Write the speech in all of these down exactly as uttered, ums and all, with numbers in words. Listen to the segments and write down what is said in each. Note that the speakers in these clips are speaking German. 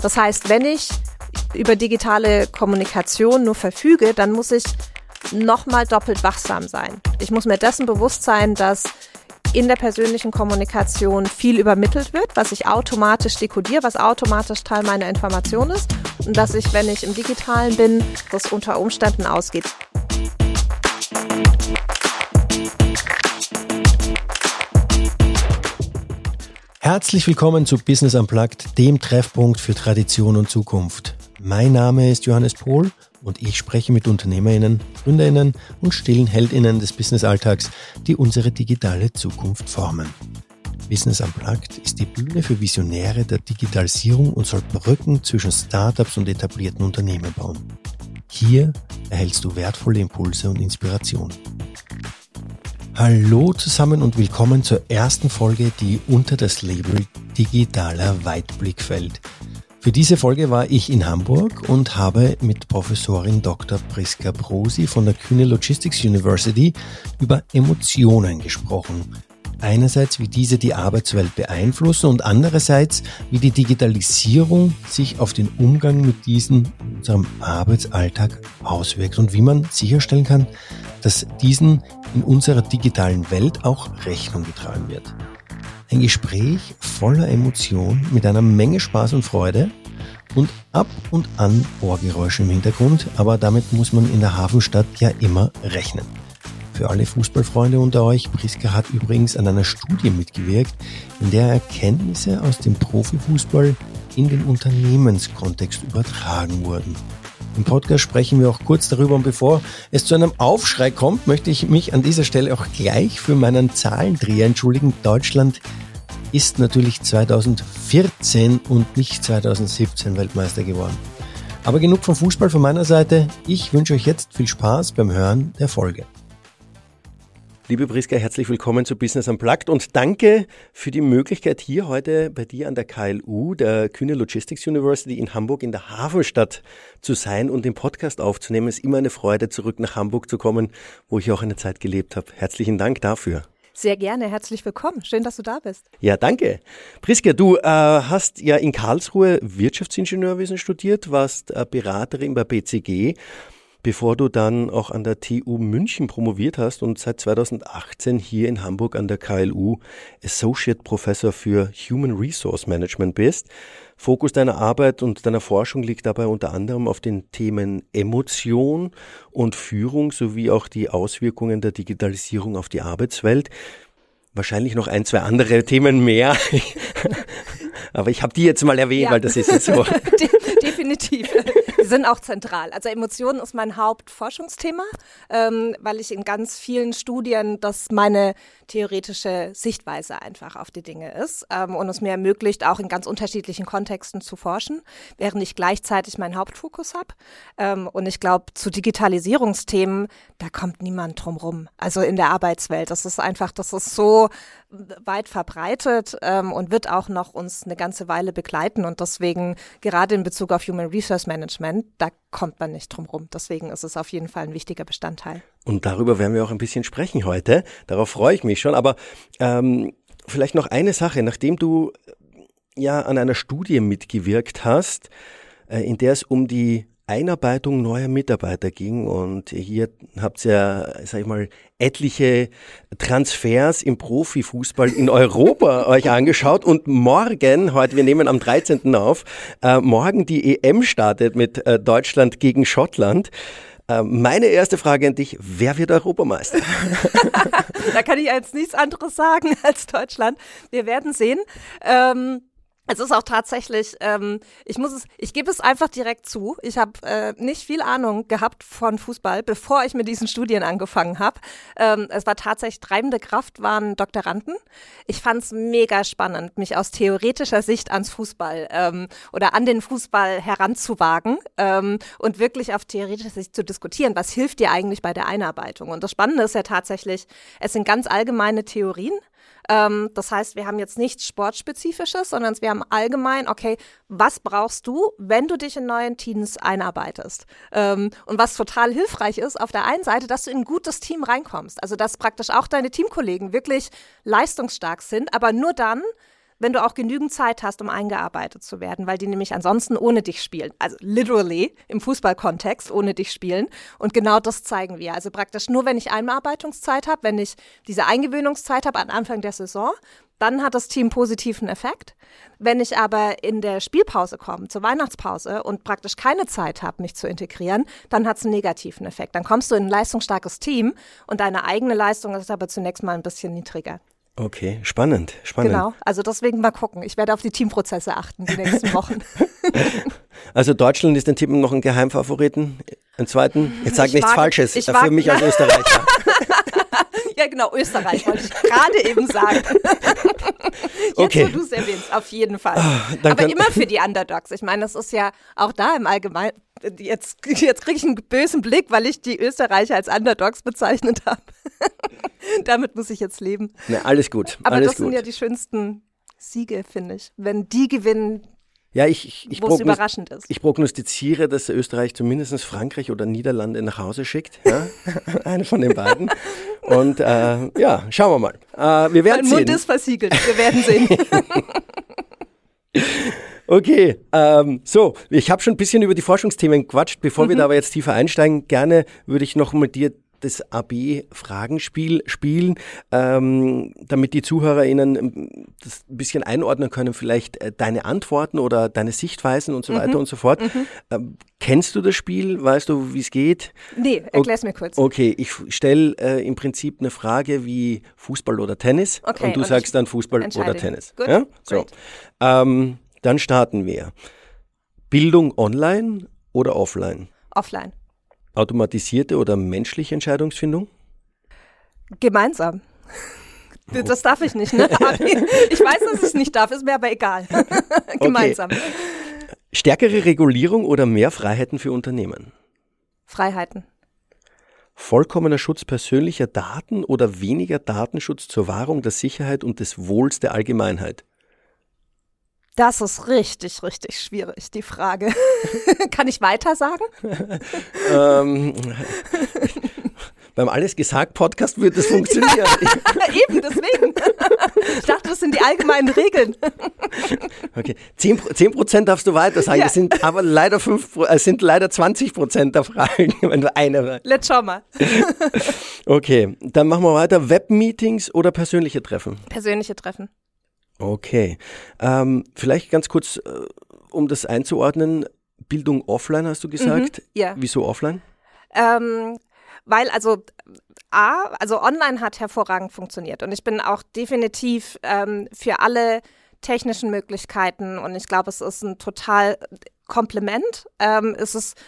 Das heißt, wenn ich über digitale Kommunikation nur verfüge, dann muss ich nochmal doppelt wachsam sein. Ich muss mir dessen bewusst sein, dass in der persönlichen Kommunikation viel übermittelt wird, was ich automatisch dekodiere, was automatisch Teil meiner Information ist und dass ich, wenn ich im Digitalen bin, das unter Umständen ausgeht. Herzlich willkommen zu Business Unplugged, dem Treffpunkt für Tradition und Zukunft. Mein Name ist Johannes Pohl und ich spreche mit UnternehmerInnen, GründerInnen und stillen HeldInnen des Businessalltags, die unsere digitale Zukunft formen. Business Unplugged ist die Bühne für Visionäre der Digitalisierung und soll Brücken zwischen Startups und etablierten Unternehmen bauen. Hier erhältst du wertvolle Impulse und Inspiration. Hallo zusammen und willkommen zur ersten Folge, die unter das Label Digitaler Weitblick fällt. Für diese Folge war ich in Hamburg und habe mit Professorin Doktor Priska Brosi von der Kühne Logistics University über Emotionen gesprochen. Einerseits, wie diese die Arbeitswelt beeinflussen und andererseits, wie die Digitalisierung sich auf den Umgang mit diesen in unserem Arbeitsalltag auswirkt und wie man sicherstellen kann, dass diesen in unserer digitalen Welt auch Rechnung getragen wird. Ein Gespräch voller Emotion mit einer Menge Spaß und Freude und ab und an Ohrgeräusche im Hintergrund, aber damit muss man in der Hafenstadt ja immer rechnen. Für alle Fußballfreunde unter euch, Priska hat übrigens an einer Studie mitgewirkt, in der Erkenntnisse aus dem Profifußball in den Unternehmenskontext übertragen wurden. Im Podcast sprechen wir auch kurz darüber und bevor es zu einem Aufschrei kommt, möchte ich mich an dieser Stelle auch gleich für meinen Zahlendreher entschuldigen. Deutschland ist natürlich zweitausendvierzehn und nicht zweitausendsiebzehn Weltmeister geworden. Aber genug vom Fußball von meiner Seite. Ich wünsche euch jetzt viel Spaß beim Hören der Folge. Liebe Priska, herzlich willkommen zu Business Unplugged und danke für die Möglichkeit, hier heute bei dir an der K L U, der Kühne Logistics University in Hamburg in der Hafenstadt zu sein und den Podcast aufzunehmen. Es ist immer eine Freude, zurück nach Hamburg zu kommen, wo ich auch eine Zeit gelebt habe. Herzlichen Dank dafür. Sehr gerne, herzlich willkommen. Schön, dass du da bist. Ja, danke. Priska, du äh, hast ja in Karlsruhe Wirtschaftsingenieurwesen studiert, warst äh, Beraterin bei B C G, bevor du dann auch an der T U München promoviert hast und seit zweitausendachtzehn hier in Hamburg an der K L U Associate Professor für Human Resource Management bist. Fokus deiner Arbeit und deiner Forschung liegt dabei unter anderem auf den Themen Emotion und Führung sowie auch die Auswirkungen der Digitalisierung auf die Arbeitswelt. Wahrscheinlich noch ein, zwei andere Themen mehr. Aber ich habe die jetzt mal erwähnt, ja. Weil das ist jetzt so. Definitiv. Die sind auch zentral. Also Emotionen ist mein Hauptforschungsthema, ähm, weil ich in ganz vielen Studien das meine theoretische Sichtweise einfach auf die Dinge ist ähm, und es mir ermöglicht, auch in ganz unterschiedlichen Kontexten zu forschen, während ich gleichzeitig meinen Hauptfokus habe. Ähm, und ich glaube, zu Digitalisierungsthemen, da kommt niemand drum rum. Also in der Arbeitswelt. Das ist einfach, das ist so weit verbreitet ähm, und wird auch noch uns eine ganze Weile begleiten und deswegen gerade in Bezug auf Human Resource Management, da kommt man nicht drum rum. Deswegen ist es auf jeden Fall ein wichtiger Bestandteil. Und darüber werden wir auch ein bisschen sprechen heute. Darauf freue ich mich schon. Aber ähm, vielleicht noch eine Sache, nachdem du ja an einer Studie mitgewirkt hast, äh, in der es um die Einarbeitung neuer Mitarbeiter ging und hier habt ihr ja, sag ich mal, etliche Transfers im Profifußball in Europa euch angeschaut und morgen, heute, wir nehmen am dreizehnten auf, äh, morgen die E M startet mit äh, Deutschland gegen Schottland. Äh, meine erste Frage an dich, wer wird Europameister? Da kann ich jetzt nichts anderes sagen als Deutschland. Wir werden sehen. Ähm Es ist auch tatsächlich, ähm, ich muss es, ich gebe es einfach direkt zu. Ich habe äh, nicht viel Ahnung gehabt von Fußball, bevor ich mit diesen Studien angefangen habe. Ähm, es war tatsächlich treibende Kraft, waren Doktoranden. Ich fand es mega spannend, mich aus theoretischer Sicht ans Fußball ähm, oder an den Fußball heranzuwagen ähm, und wirklich auf theoretischer Sicht zu diskutieren. Was hilft dir eigentlich bei der Einarbeitung? Und das Spannende ist ja tatsächlich, es sind ganz allgemeine Theorien. Ähm, das heißt, wir haben jetzt nichts Sportspezifisches, sondern wir haben allgemein, okay, was brauchst du, wenn du dich in neuen Teams einarbeitest? Ähm, und was total hilfreich ist, auf der einen Seite, dass du in ein gutes Team reinkommst. Also, dass praktisch auch deine Teamkollegen wirklich leistungsstark sind, aber nur dann wenn du auch genügend Zeit hast, um eingearbeitet zu werden, weil die nämlich ansonsten ohne dich spielen. Also literally im Fußballkontext ohne dich spielen. Und genau das zeigen wir. Also praktisch nur, wenn ich Einarbeitungszeit habe, wenn ich diese Eingewöhnungszeit habe am Anfang der Saison, dann hat das Team positiven Effekt. Wenn ich aber in der Spielpause komme, zur Weihnachtspause und praktisch keine Zeit habe, mich zu integrieren, dann hat es einen negativen Effekt. Dann kommst du in ein leistungsstarkes Team und deine eigene Leistung ist aber zunächst mal ein bisschen niedriger. Okay, spannend, spannend. Genau, also deswegen mal gucken. Ich werde auf die Teamprozesse achten die nächsten Wochen. Also Deutschland ist den Tippen noch ein Geheimfavoriten, einen zweiten. Jetzt sag Ich nichts wage- Falsches ich für wage- mich als Österreicher. Ja, genau, Österreich wollte ich gerade eben sagen. Jetzt, Okay. wo du es erwähnst, auf jeden Fall. dann Aber kann- immer für die Underdogs. Ich meine, das ist ja auch da im Allgemeinen, jetzt, jetzt kriege ich einen bösen Blick, weil ich die Österreicher als Underdogs bezeichnet habe. Damit muss ich jetzt leben. Ne, alles gut, Aber alles das sind gut. ja die schönsten Siege, finde ich. Wenn die gewinnen, Ja, ich, ich, ich, wo es prognos- überraschend ist. ich prognostiziere, dass Österreich zumindest Frankreich oder Niederlande nach Hause schickt. Ja? Eine von den beiden. Und äh, ja, schauen wir mal. Äh, wir werden Mein Mund sehen. ist versiegelt. Wir werden sehen. Okay, ähm, so, ich habe schon ein bisschen über die Forschungsthemen gequatscht. Bevor Mhm. wir da aber jetzt tiefer einsteigen, gerne würde ich noch mit dir das A B-Fragenspiel spielen, ähm, damit die ZuhörerInnen ähm, das ein bisschen einordnen können, vielleicht äh, deine Antworten oder deine Sichtweisen und so Mhm. weiter und so fort. Ähm, kennst du das Spiel? Weißt du, wie es geht? Nee, erklär's mir kurz. Okay, ich stelle äh, im Prinzip eine Frage wie Fußball oder Tennis Okay, und du und sagst ich dann Fußball entscheide. oder Tennis. Gut, Ja? So. great. Ähm, dann starten wir. Bildung online oder offline? Offline. Automatisierte oder menschliche Entscheidungsfindung? Gemeinsam. Das darf ich nicht, ne? Aber ich weiß, dass ich es nicht darf, ist mir aber egal. Gemeinsam. Stärkere Regulierung oder mehr Freiheiten für Unternehmen? Freiheiten. Vollkommener Schutz persönlicher Daten oder weniger Datenschutz zur Wahrung der Sicherheit und des Wohls der Allgemeinheit? Das ist richtig, richtig schwierig, die Frage. Kann ich weiter sagen? ähm, beim Alles gesagt Podcast wird das funktionieren. Eben, deswegen. Ich dachte, das sind die allgemeinen Regeln. Okay, zehn Prozent darfst du weiter sagen, Ja. es sind aber leider, fünf, es sind leider zwanzig Prozent der Fragen, wenn du eine. Let's schau mal. Okay, dann machen wir weiter. Webmeetings oder persönliche Treffen? Persönliche Treffen. Okay, ähm, vielleicht ganz kurz, äh, um das einzuordnen, Bildung offline hast du gesagt. Mhm, ja. Wieso offline? Ähm, weil also A, also online hat hervorragend funktioniert und ich bin auch definitiv ähm, für alle technischen Möglichkeiten und ich glaube, es ist ein total Kompliment. Ähm, es ist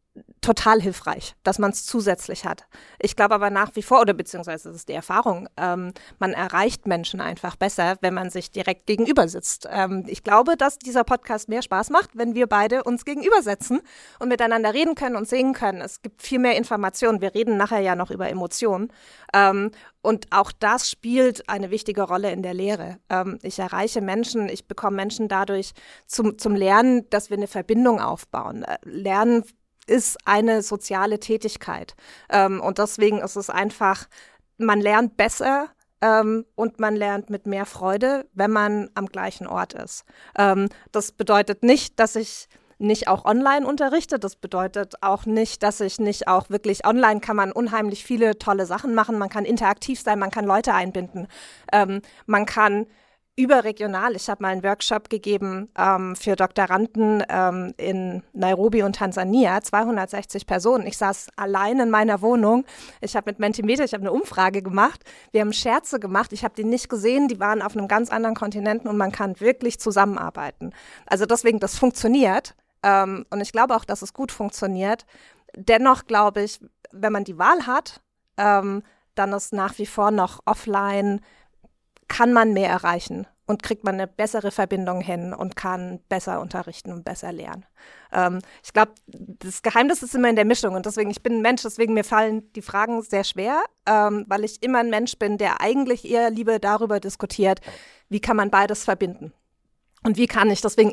total hilfreich, dass man es zusätzlich hat. Ich glaube aber nach wie vor, oder beziehungsweise das ist die Erfahrung, ähm, man erreicht Menschen einfach besser, wenn man sich direkt gegenüber sitzt. Ähm, ich glaube, dass dieser Podcast mehr Spaß macht, wenn wir beide uns gegenüber sitzen und miteinander reden können und singen können. Es gibt viel mehr Informationen. Wir reden nachher ja noch über Emotionen. Ähm, und auch das spielt eine wichtige Rolle in der Lehre. Ähm, ich erreiche Menschen, ich bekomme Menschen dadurch zum, zum Lernen, dass wir eine Verbindung aufbauen. Äh, Lernen ist eine soziale Tätigkeit. Ähm, und deswegen ist es einfach, man lernt besser ähm, und man lernt mit mehr Freude, wenn man am gleichen Ort ist. Ähm, das bedeutet nicht, dass ich nicht auch online unterrichte. Das bedeutet auch nicht, dass ich nicht auch wirklich online kann man unheimlich viele tolle Sachen machen. Man kann interaktiv sein, man kann Leute einbinden. Ähm, man kann überregional. Ich habe mal einen Workshop gegeben ähm, für Doktoranden ähm, in Nairobi und Tansania, zweihundertsechzig Personen. Ich saß allein in meiner Wohnung. Ich habe mit Mentimeter, ich habe eine Umfrage gemacht. Wir haben Scherze gemacht. Ich habe die nicht gesehen. Die waren auf einem ganz anderen Kontinenten und man kann wirklich zusammenarbeiten. Also deswegen, das funktioniert. Ähm, und ich glaube auch, dass es gut funktioniert. Dennoch glaube ich, wenn man die Wahl hat, ähm, dann ist nach wie vor noch offline, kann man mehr erreichen und kriegt man eine bessere Verbindung hin und kann besser unterrichten und besser lernen. Ähm, ich glaube, das Geheimnis ist immer in der Mischung und deswegen, ich bin ein Mensch, deswegen mir fallen die Fragen sehr schwer, ähm, weil ich immer ein Mensch bin, der eigentlich eher lieber darüber diskutiert, wie kann man beides verbinden. Und wie kann ich, deswegen, ich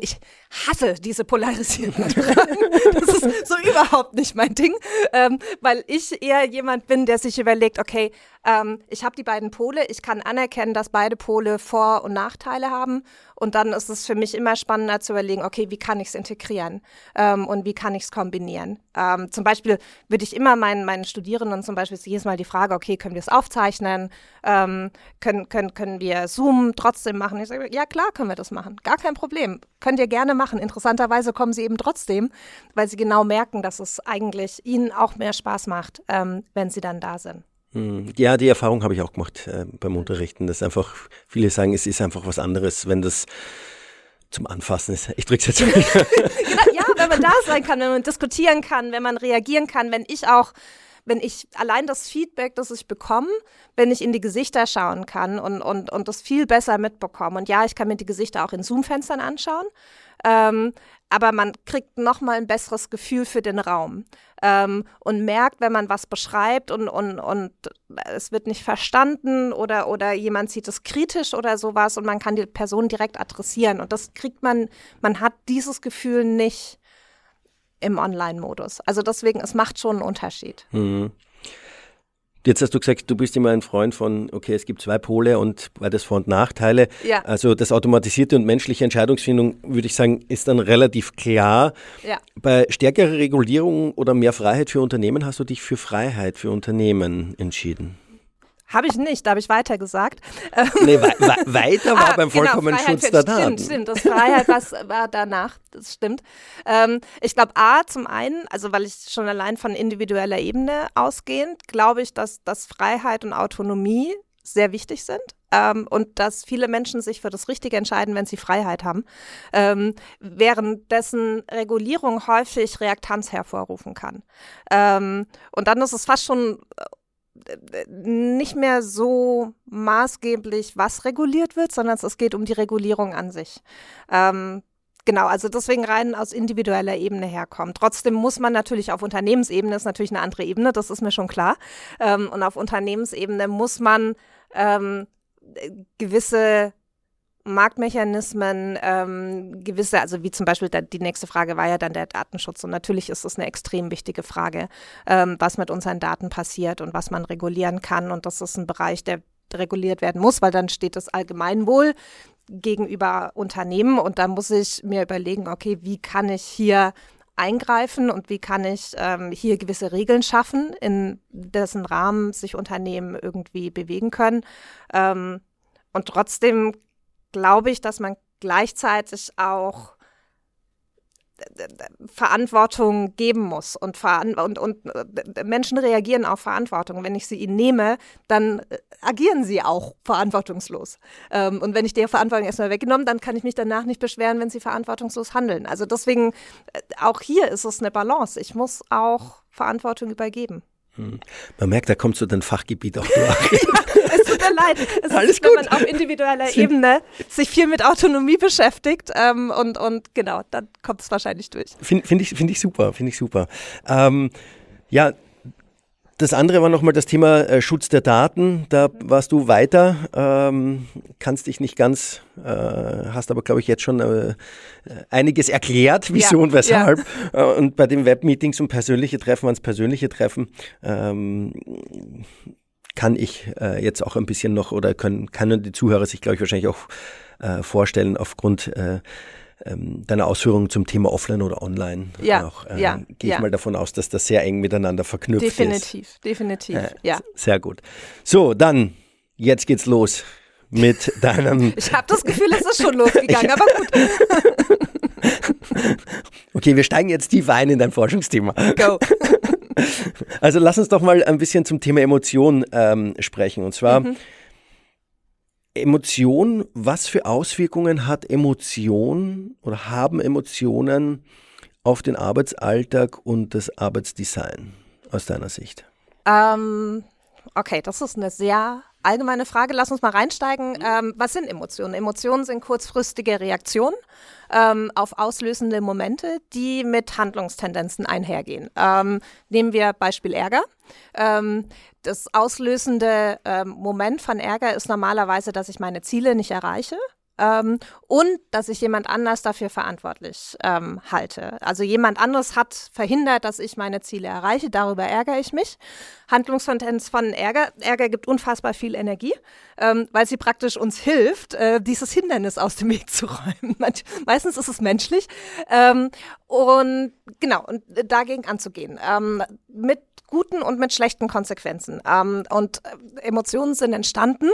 hasse diese polarisierenden Fragen. Das ist so überhaupt nicht mein Ding, ähm, weil ich eher jemand bin, der sich überlegt, okay, ähm, ich habe die beiden Pole, ich kann anerkennen, dass beide Pole Vor- und Nachteile haben und dann ist es für mich immer spannender zu überlegen, okay, wie kann ich es integrieren ähm, und wie kann ich es kombinieren. Ähm, zum Beispiel würde ich immer meinen, meinen Studierenden zum Beispiel jedes Mal die Frage, okay, können wir es aufzeichnen, ähm, können, können, können wir Zoom trotzdem machen? Ich sage, ja klar können wir das machen, gar kein Problem, könnt ihr gerne machen. Interessanterweise kommen sie eben trotzdem, weil sie genau merken, dass es eigentlich ihnen auch mehr Spaß macht, ähm, wenn sie dann da sind. Ja, die Erfahrung habe ich auch gemacht äh, beim Unterrichten, dass einfach viele sagen, es ist einfach was anderes, wenn das zum Anfassen ist. Ich drücke es jetzt mal. Ja, wenn man da sein kann, wenn man diskutieren kann, wenn man reagieren kann, wenn ich auch wenn ich allein das Feedback, das ich bekomme, wenn ich in die Gesichter schauen kann und, und, und das viel besser mitbekomme. Und ja, ich kann mir die Gesichter auch in Zoom-Fenstern anschauen, ähm, aber man kriegt nochmal ein besseres Gefühl für den Raum ähm, und merkt, wenn man was beschreibt und, und, und es wird nicht verstanden oder, oder jemand sieht es kritisch oder sowas und man kann die Person direkt adressieren. Und das kriegt man, man hat dieses Gefühl nicht im Online-Modus. Also deswegen, es macht schon einen Unterschied. Mhm. Jetzt hast du gesagt, du bist immer ein Freund von, okay, es gibt zwei Pole und beides Vor- und Nachteile. Ja. Also das automatisierte und menschliche Entscheidungsfindung, würde ich sagen, ist dann relativ klar. Ja. Bei stärkerer Regulierung oder mehr Freiheit für Unternehmen hast du dich für Freiheit für Unternehmen entschieden. Habe ich nicht, da habe ich weiter gesagt. Nee, we- we- weiter war ah, beim vollkommenen genau, Schutz für, der stimmt, Daten. Stimmt, das Freiheit was, war danach, das stimmt. Ähm, ich glaube, A, zum einen, also weil ich schon allein von individueller Ebene ausgehend, glaube ich, dass, dass Freiheit und Autonomie sehr wichtig sind. Ähm, und dass viele Menschen sich für das Richtige entscheiden, wenn sie Freiheit haben, ähm, währenddessen Regulierung häufig Reaktanz hervorrufen kann. Ähm, und dann ist es fast schon nicht mehr so maßgeblich, was reguliert wird, sondern es geht um die Regulierung an sich. Ähm, genau, also deswegen rein aus individueller Ebene herkommen. Trotzdem muss man natürlich auf Unternehmensebene, ist natürlich eine andere Ebene, das ist mir schon klar. Ähm, und auf Unternehmensebene muss man ähm, gewisse Marktmechanismen, ähm, gewisse, also wie zum Beispiel da, die nächste Frage war ja dann der Datenschutz und natürlich ist es eine extrem wichtige Frage, ähm, was mit unseren Daten passiert und was man regulieren kann und das ist ein Bereich, der reguliert werden muss, weil dann steht das Allgemeinwohl gegenüber Unternehmen und da muss ich mir überlegen, okay, wie kann ich hier eingreifen und wie kann ich ähm, hier gewisse Regeln schaffen, in dessen Rahmen sich Unternehmen irgendwie bewegen können ähm, und trotzdem glaube ich, dass man gleichzeitig auch Verantwortung geben muss und, veran- und, und Menschen reagieren auf Verantwortung. Wenn ich sie ihnen nehme, dann agieren sie auch verantwortungslos. Ähm, und wenn ich die Verantwortung erstmal weggenommen, dann kann ich mich danach nicht beschweren, wenn sie verantwortungslos handeln. Also deswegen, auch hier ist es eine Balance. Ich muss auch Verantwortung übergeben. Man merkt, da kommt so dein Fachgebiet auch durch. Ja, es tut mir leid. Es Alles ist, wenn gut. man auf individueller Ebene sich viel mit Autonomie beschäftigt ähm, und, und genau, dann kommt es wahrscheinlich durch. Finde find ich, find ich super, finde ich super. Ähm, ja, das andere war nochmal das Thema äh, Schutz der Daten. Da warst du weiter, ähm, kannst dich nicht ganz, äh, hast aber, glaube ich, jetzt schon äh, einiges erklärt, wieso ja, und weshalb. Ja. Äh, und bei den Webmeetings und persönliche Treffen ans persönliche Treffen ähm, kann ich äh, jetzt auch ein bisschen noch oder können, können die Zuhörer sich, glaube ich, wahrscheinlich auch äh, vorstellen aufgrund äh, deine Ausführungen zum Thema Offline oder Online. Ja, auch, äh, ja, gehe ich ja. mal davon aus, dass das sehr eng miteinander verknüpft definitiv, ist. Definitiv, definitiv, äh, ja. Sehr gut. So, dann, jetzt geht's los mit deinem... Ich habe das Gefühl, es ist schon losgegangen, aber gut. Okay, wir steigen jetzt tief ein in dein Forschungsthema. Go. Also lass uns doch mal ein bisschen zum Thema Emotion ähm, sprechen. Und zwar mhm. Emotion, was für Auswirkungen hat Emotion oder haben Emotionen auf den Arbeitsalltag und das Arbeitsdesign aus deiner Sicht? Ähm, okay, das ist eine sehr allgemeine Frage. Lass uns mal reinsteigen. Ähm, was sind Emotionen? Emotionen sind kurzfristige Reaktionen ähm, auf auslösende Momente, die mit Handlungstendenzen einhergehen. Ähm, nehmen wir Beispiel Ärger. Ähm, das auslösende ähm, Moment von Ärger ist normalerweise, dass ich meine Ziele nicht erreiche. ähm, und dass ich jemand anders dafür verantwortlich ähm, halte. Also jemand anderes hat verhindert, dass ich meine Ziele erreiche, darüber ärgere ich mich. Handlungstendenz von Ärger, Ärger gibt unfassbar viel Energie, ähm, weil sie praktisch uns hilft, äh, dieses Hindernis aus dem Weg zu räumen. Manch, meistens ist es menschlich ähm, und genau, und dagegen anzugehen, ähm, mit guten und mit schlechten Konsequenzen. Ähm, und Emotionen sind entstanden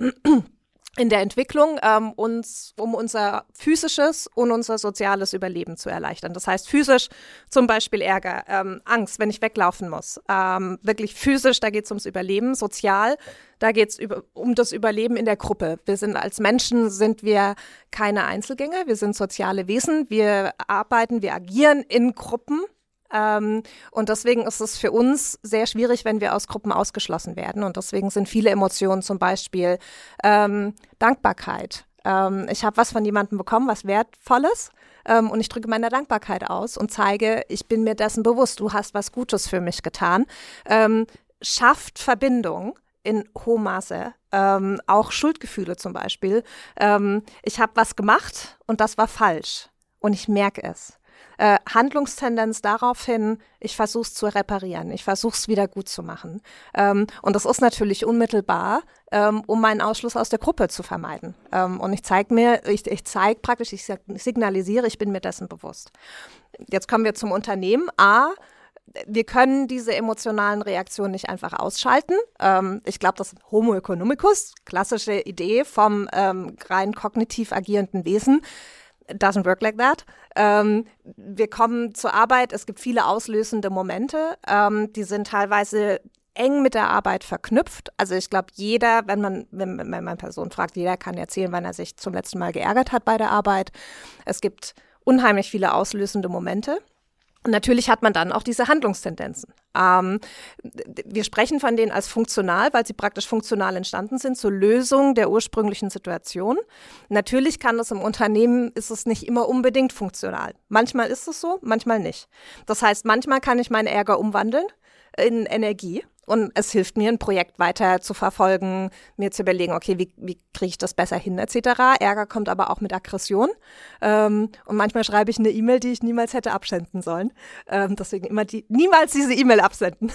in der Entwicklung, ähm, uns, um unser physisches und unser soziales Überleben zu erleichtern. Das heißt physisch zum Beispiel Ärger, ähm, Angst, wenn ich weglaufen muss. Ähm, wirklich physisch, da geht es ums Überleben. Sozial, da geht es über, um das Überleben in der Gruppe. Wir sind als Menschen, sind wir keine Einzelgänger, wir sind soziale Wesen. Wir arbeiten, wir agieren in Gruppen. Ähm, und deswegen ist es für uns sehr schwierig, wenn wir aus Gruppen ausgeschlossen werden. Und deswegen sind viele Emotionen zum Beispiel ähm, Dankbarkeit. Ähm, ich habe was von jemandem bekommen, was Wertvolles. Ähm, und ich drücke meine Dankbarkeit aus und zeige, ich bin mir dessen bewusst, du hast was Gutes für mich getan. Ähm, schafft Verbindung in hohem Maße. Ähm, auch Schuldgefühle zum Beispiel. Ähm, ich habe was gemacht und das war falsch. Und ich merke es. Äh, Handlungstendenz daraufhin, ich versuche es zu reparieren, ich versuche es wieder gut zu machen. Ähm, und das ist natürlich unmittelbar, ähm, um meinen Ausschluss aus der Gruppe zu vermeiden. Ähm, und ich zeige mir, ich, ich zeige praktisch, ich signalisiere, ich bin mir dessen bewusst. Jetzt kommen wir zum Unternehmen. A, wir können diese emotionalen Reaktionen nicht einfach ausschalten. Ähm, ich glaube, das ist Homo economicus, klassische Idee vom ähm, rein kognitiv agierenden Wesen. It doesn't work like that. Ähm, wir kommen zur Arbeit, es gibt viele auslösende Momente, ähm, die sind teilweise eng mit der Arbeit verknüpft. Also ich glaube, jeder, wenn man, wenn, wenn man eine Person fragt, jeder kann erzählen, wann er sich zum letzten Mal geärgert hat bei der Arbeit. Es gibt unheimlich viele auslösende Momente. Und natürlich hat man dann auch diese Handlungstendenzen. Ähm, wir sprechen von denen als funktional, weil sie praktisch funktional entstanden sind zur Lösung der ursprünglichen Situation. Natürlich kann es im Unternehmen, ist es nicht immer unbedingt funktional. Manchmal ist es so, manchmal nicht. Das heißt, manchmal kann ich meinen Ärger umwandeln in Energie. Und es hilft mir, ein Projekt weiter zu verfolgen, mir zu überlegen, okay, wie, wie kriege ich das besser hin, et cetera. Ärger kommt aber auch mit Aggression. Ähm, und manchmal schreibe ich eine E-Mail, die ich niemals hätte absenden sollen. Ähm, deswegen immer die, niemals diese E-Mail absenden.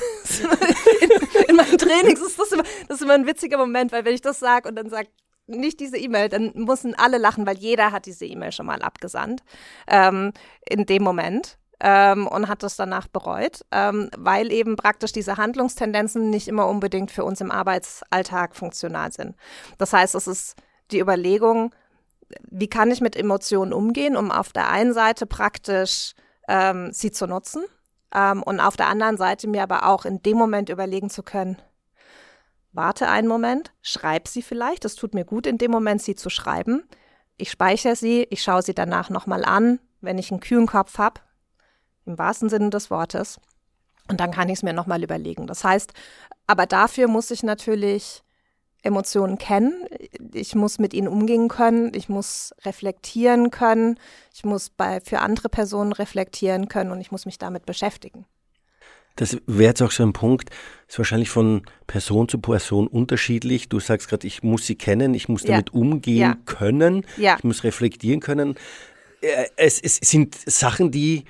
in, in meinen Trainings ist das immer, das ist immer ein witziger Moment, weil wenn ich das sage und dann sage, nicht diese E-Mail, dann müssen alle lachen, weil jeder hat diese E-Mail schon mal abgesandt. Ähm, in dem Moment. Ähm, und hat das danach bereut, ähm, weil eben praktisch diese Handlungstendenzen nicht immer unbedingt für uns im Arbeitsalltag funktional sind. Das heißt, es ist die Überlegung, wie kann ich mit Emotionen umgehen, um auf der einen Seite praktisch ähm, sie zu nutzen ähm, und auf der anderen Seite mir aber auch in dem Moment überlegen zu können, warte einen Moment, schreib sie vielleicht, es tut mir gut in dem Moment, sie zu schreiben. Ich speichere sie, ich schaue sie danach nochmal an, wenn ich einen kühlen Kopf habe, im wahrsten Sinne des Wortes. Und dann kann ich es mir nochmal überlegen. Das heißt, aber dafür muss ich natürlich Emotionen kennen. Ich muss mit ihnen umgehen können. Ich muss reflektieren können. Ich muss bei, für andere Personen reflektieren können und ich muss mich damit beschäftigen. Das wäre jetzt auch so ein Punkt, ist wahrscheinlich von Person zu Person unterschiedlich. Du sagst gerade, ich muss sie kennen, ich muss damit ja. umgehen ja. können, ja. ich muss reflektieren können. Es, es sind Sachen, die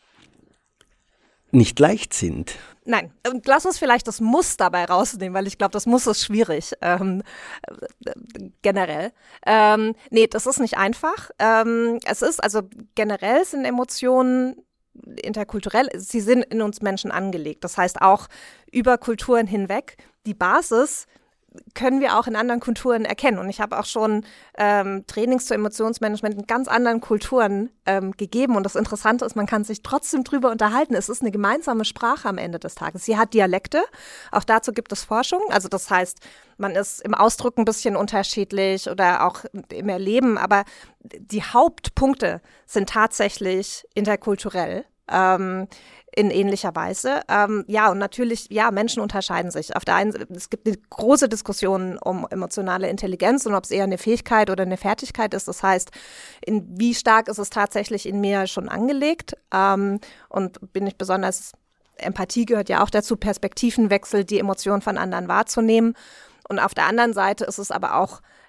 nicht leicht sind. Nein, und lass uns vielleicht das Muss dabei rausnehmen, weil ich glaube, das Muss ist schwierig, ähm, generell. Ähm, nee, das ist nicht einfach. Ähm, es ist, also generell sind Emotionen interkulturell, sie sind in uns Menschen angelegt. Das heißt auch über Kulturen hinweg. Die Basis können wir auch in anderen Kulturen erkennen. Und ich habe auch schon ähm, Trainings zu Emotionsmanagement in ganz anderen Kulturen ähm, gegeben. Und das Interessante ist, man kann sich trotzdem drüber unterhalten. Es ist eine gemeinsame Sprache am Ende des Tages. Sie hat Dialekte. Auch dazu gibt es Forschung. Also das heißt, man ist im Ausdruck ein bisschen unterschiedlich oder auch im Erleben. Aber die Hauptpunkte sind tatsächlich interkulturell. Ähm, in ähnlicher Weise. Ähm, ja, und natürlich, ja, Menschen unterscheiden sich. Auf der einen Seite, es gibt eine große Diskussion um emotionale Intelligenz und ob es eher eine Fähigkeit oder eine Fertigkeit ist. Das heißt, in wie stark ist es tatsächlich in mir schon angelegt? Ähm, und bin ich besonders, Empathie gehört ja auch dazu, Perspektivenwechsel, die Emotionen von anderen wahrzunehmen. Und auf der anderen Seite ist es aber auch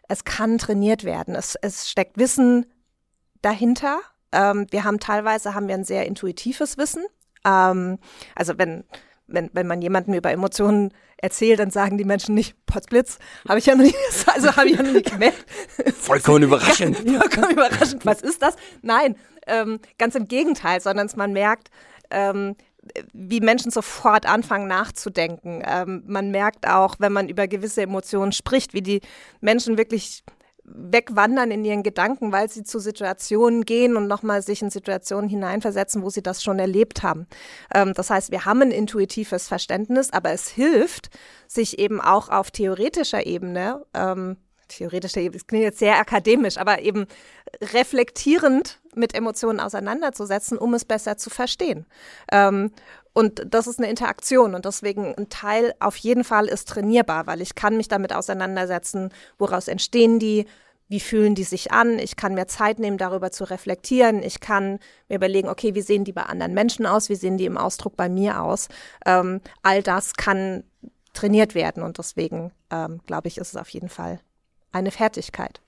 es kann trainiert werden. Es, es steckt Wissen dahinter. Ähm, wir haben teilweise haben wir ein sehr intuitives Wissen. Ähm, also wenn, wenn, wenn man jemandem über Emotionen erzählt, dann sagen die Menschen nicht, Potzblitz, habe ich ja noch nie, also habe ich ja noch nie gemerkt. Vollkommen überraschend. Vollkommen überraschend. Was ist das? Nein, ähm, ganz im Gegenteil, sondern man merkt, ähm, wie Menschen sofort anfangen nachzudenken. Ähm, man merkt auch, wenn man über gewisse Emotionen spricht, wie die Menschen wirklich wegwandern in ihren Gedanken, weil sie zu Situationen gehen und nochmal sich in Situationen hineinversetzen, wo sie das schon erlebt haben. Ähm, das heißt, wir haben ein intuitives Verständnis, aber es hilft, sich eben auch auf theoretischer Ebene, ähm, theoretischer Ebene, das klingt jetzt sehr akademisch, aber eben reflektierend mit Emotionen auseinanderzusetzen, um es besser zu verstehen. Ähm, Und das ist eine Interaktion und deswegen ein Teil auf jeden Fall ist trainierbar, weil ich kann mich damit auseinandersetzen, woraus entstehen die, wie fühlen die sich an, ich kann mir Zeit nehmen, darüber zu reflektieren, ich kann mir überlegen, okay, wie sehen die bei anderen Menschen aus, wie sehen die im Ausdruck bei mir aus. Ähm, all das kann trainiert werden und deswegen, ähm, glaube ich, ist es auf jeden Fall eine Fertigkeit.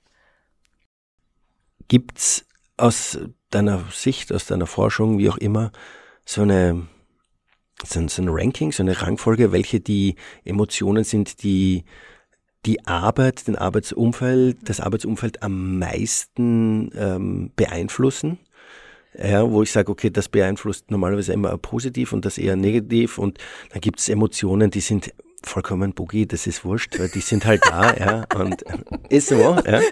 Gibt's aus deiner Sicht, aus deiner Forschung, wie auch immer, so eine So ein, so ein Ranking, so eine Rangfolge, welche die Emotionen sind, die die Arbeit, den Arbeitsumfeld, das Arbeitsumfeld am meisten ähm, beeinflussen? Ja, wo ich sage, okay, das beeinflusst normalerweise immer positiv und das eher negativ und dann gibt es Emotionen, die sind vollkommen boogie, das ist wurscht, weil die sind halt da, ja, und ist so, ja.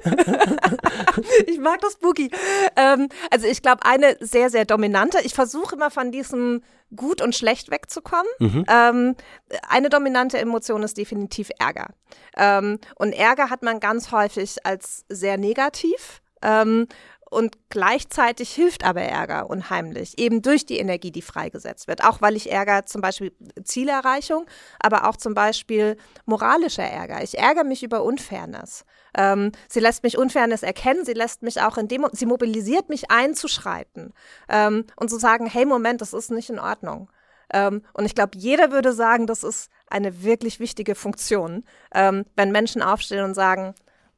Ich mag das Boogie. Ähm, also ich glaube, eine sehr, sehr dominante, ich versuche immer von diesem gut und schlecht wegzukommen. Mhm. Ähm, eine dominante Emotion ist definitiv Ärger. Ähm, und Ärger hat man ganz häufig als sehr negativ. Ähm, Und gleichzeitig hilft aber Ärger unheimlich, eben durch die Energie, die freigesetzt wird. Auch weil ich Ärger, zum Beispiel Zielerreichung, aber auch zum Beispiel moralischer Ärger. Ich ärgere mich über Unfairness. Ähm, sie lässt mich Unfairness erkennen, sie lässt mich auch in dem, sie mobilisiert mich einzuschreiten ähm, und zu sagen, hey, Moment, das ist nicht in Ordnung. Ähm, und ich glaube, jeder würde sagen, das ist eine wirklich wichtige Funktion, ähm, wenn Menschen aufstehen und sagen,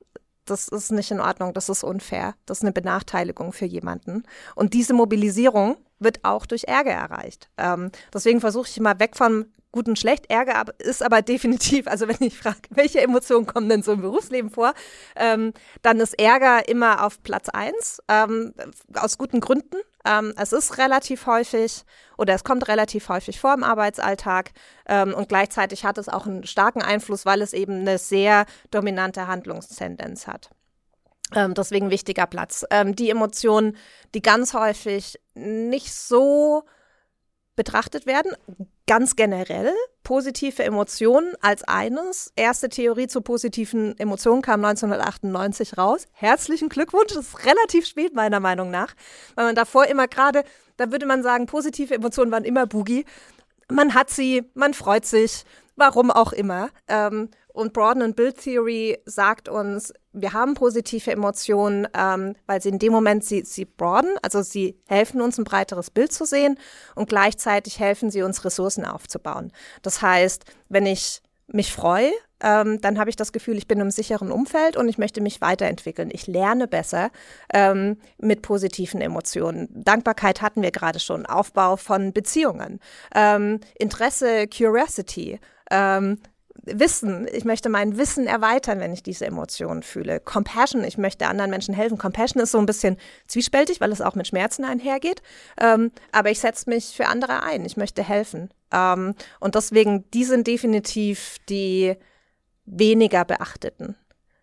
das ist nicht in Ordnung, das ist unfair, das ist eine Benachteiligung für jemanden. Und diese Mobilisierung wird auch durch Ärger erreicht. Ähm, deswegen versuche ich immer weg von gut und schlecht. Ärger ist aber definitiv, also wenn ich frage, welche Emotionen kommen denn so im Berufsleben vor, ähm, dann ist Ärger immer auf Platz eins, ähm, aus guten Gründen. Ähm, es ist relativ häufig oder es kommt relativ häufig vor im Arbeitsalltag ähm, und gleichzeitig hat es auch einen starken Einfluss, weil es eben eine sehr dominante Handlungstendenz hat. Ähm, deswegen wichtiger Platz. Ähm, die Emotionen, die ganz häufig nicht so betrachtet werden, ganz generell positive Emotionen als eines. Erste Theorie zu positiven Emotionen kam neunzehnhundertachtundneunzig raus. Herzlichen Glückwunsch, das ist relativ spät meiner Meinung nach, weil man davor immer gerade, da würde man sagen, positive Emotionen waren immer Boogie. Man hat sie, man freut sich, warum auch immer. Ähm, und Broaden and Build Theory sagt uns, wir haben positive Emotionen, ähm, weil sie in dem Moment, sie, sie broaden, also sie helfen uns, ein breiteres Bild zu sehen und gleichzeitig helfen sie uns, Ressourcen aufzubauen. Das heißt, wenn ich mich freue, ähm, dann habe ich das Gefühl, ich bin im sicheren Umfeld und ich möchte mich weiterentwickeln. Ich lerne besser ähm, mit positiven Emotionen. Dankbarkeit hatten wir gerade schon, Aufbau von Beziehungen, ähm, Interesse, Curiosity, ähm, Wissen, ich möchte mein Wissen erweitern, wenn ich diese Emotionen fühle. Compassion, ich möchte anderen Menschen helfen. Compassion ist so ein bisschen zwiespältig, weil es auch mit Schmerzen einhergeht. Ähm, aber ich setze mich für andere ein. Ich möchte helfen. Ähm, und deswegen, die sind definitiv die weniger beachteten.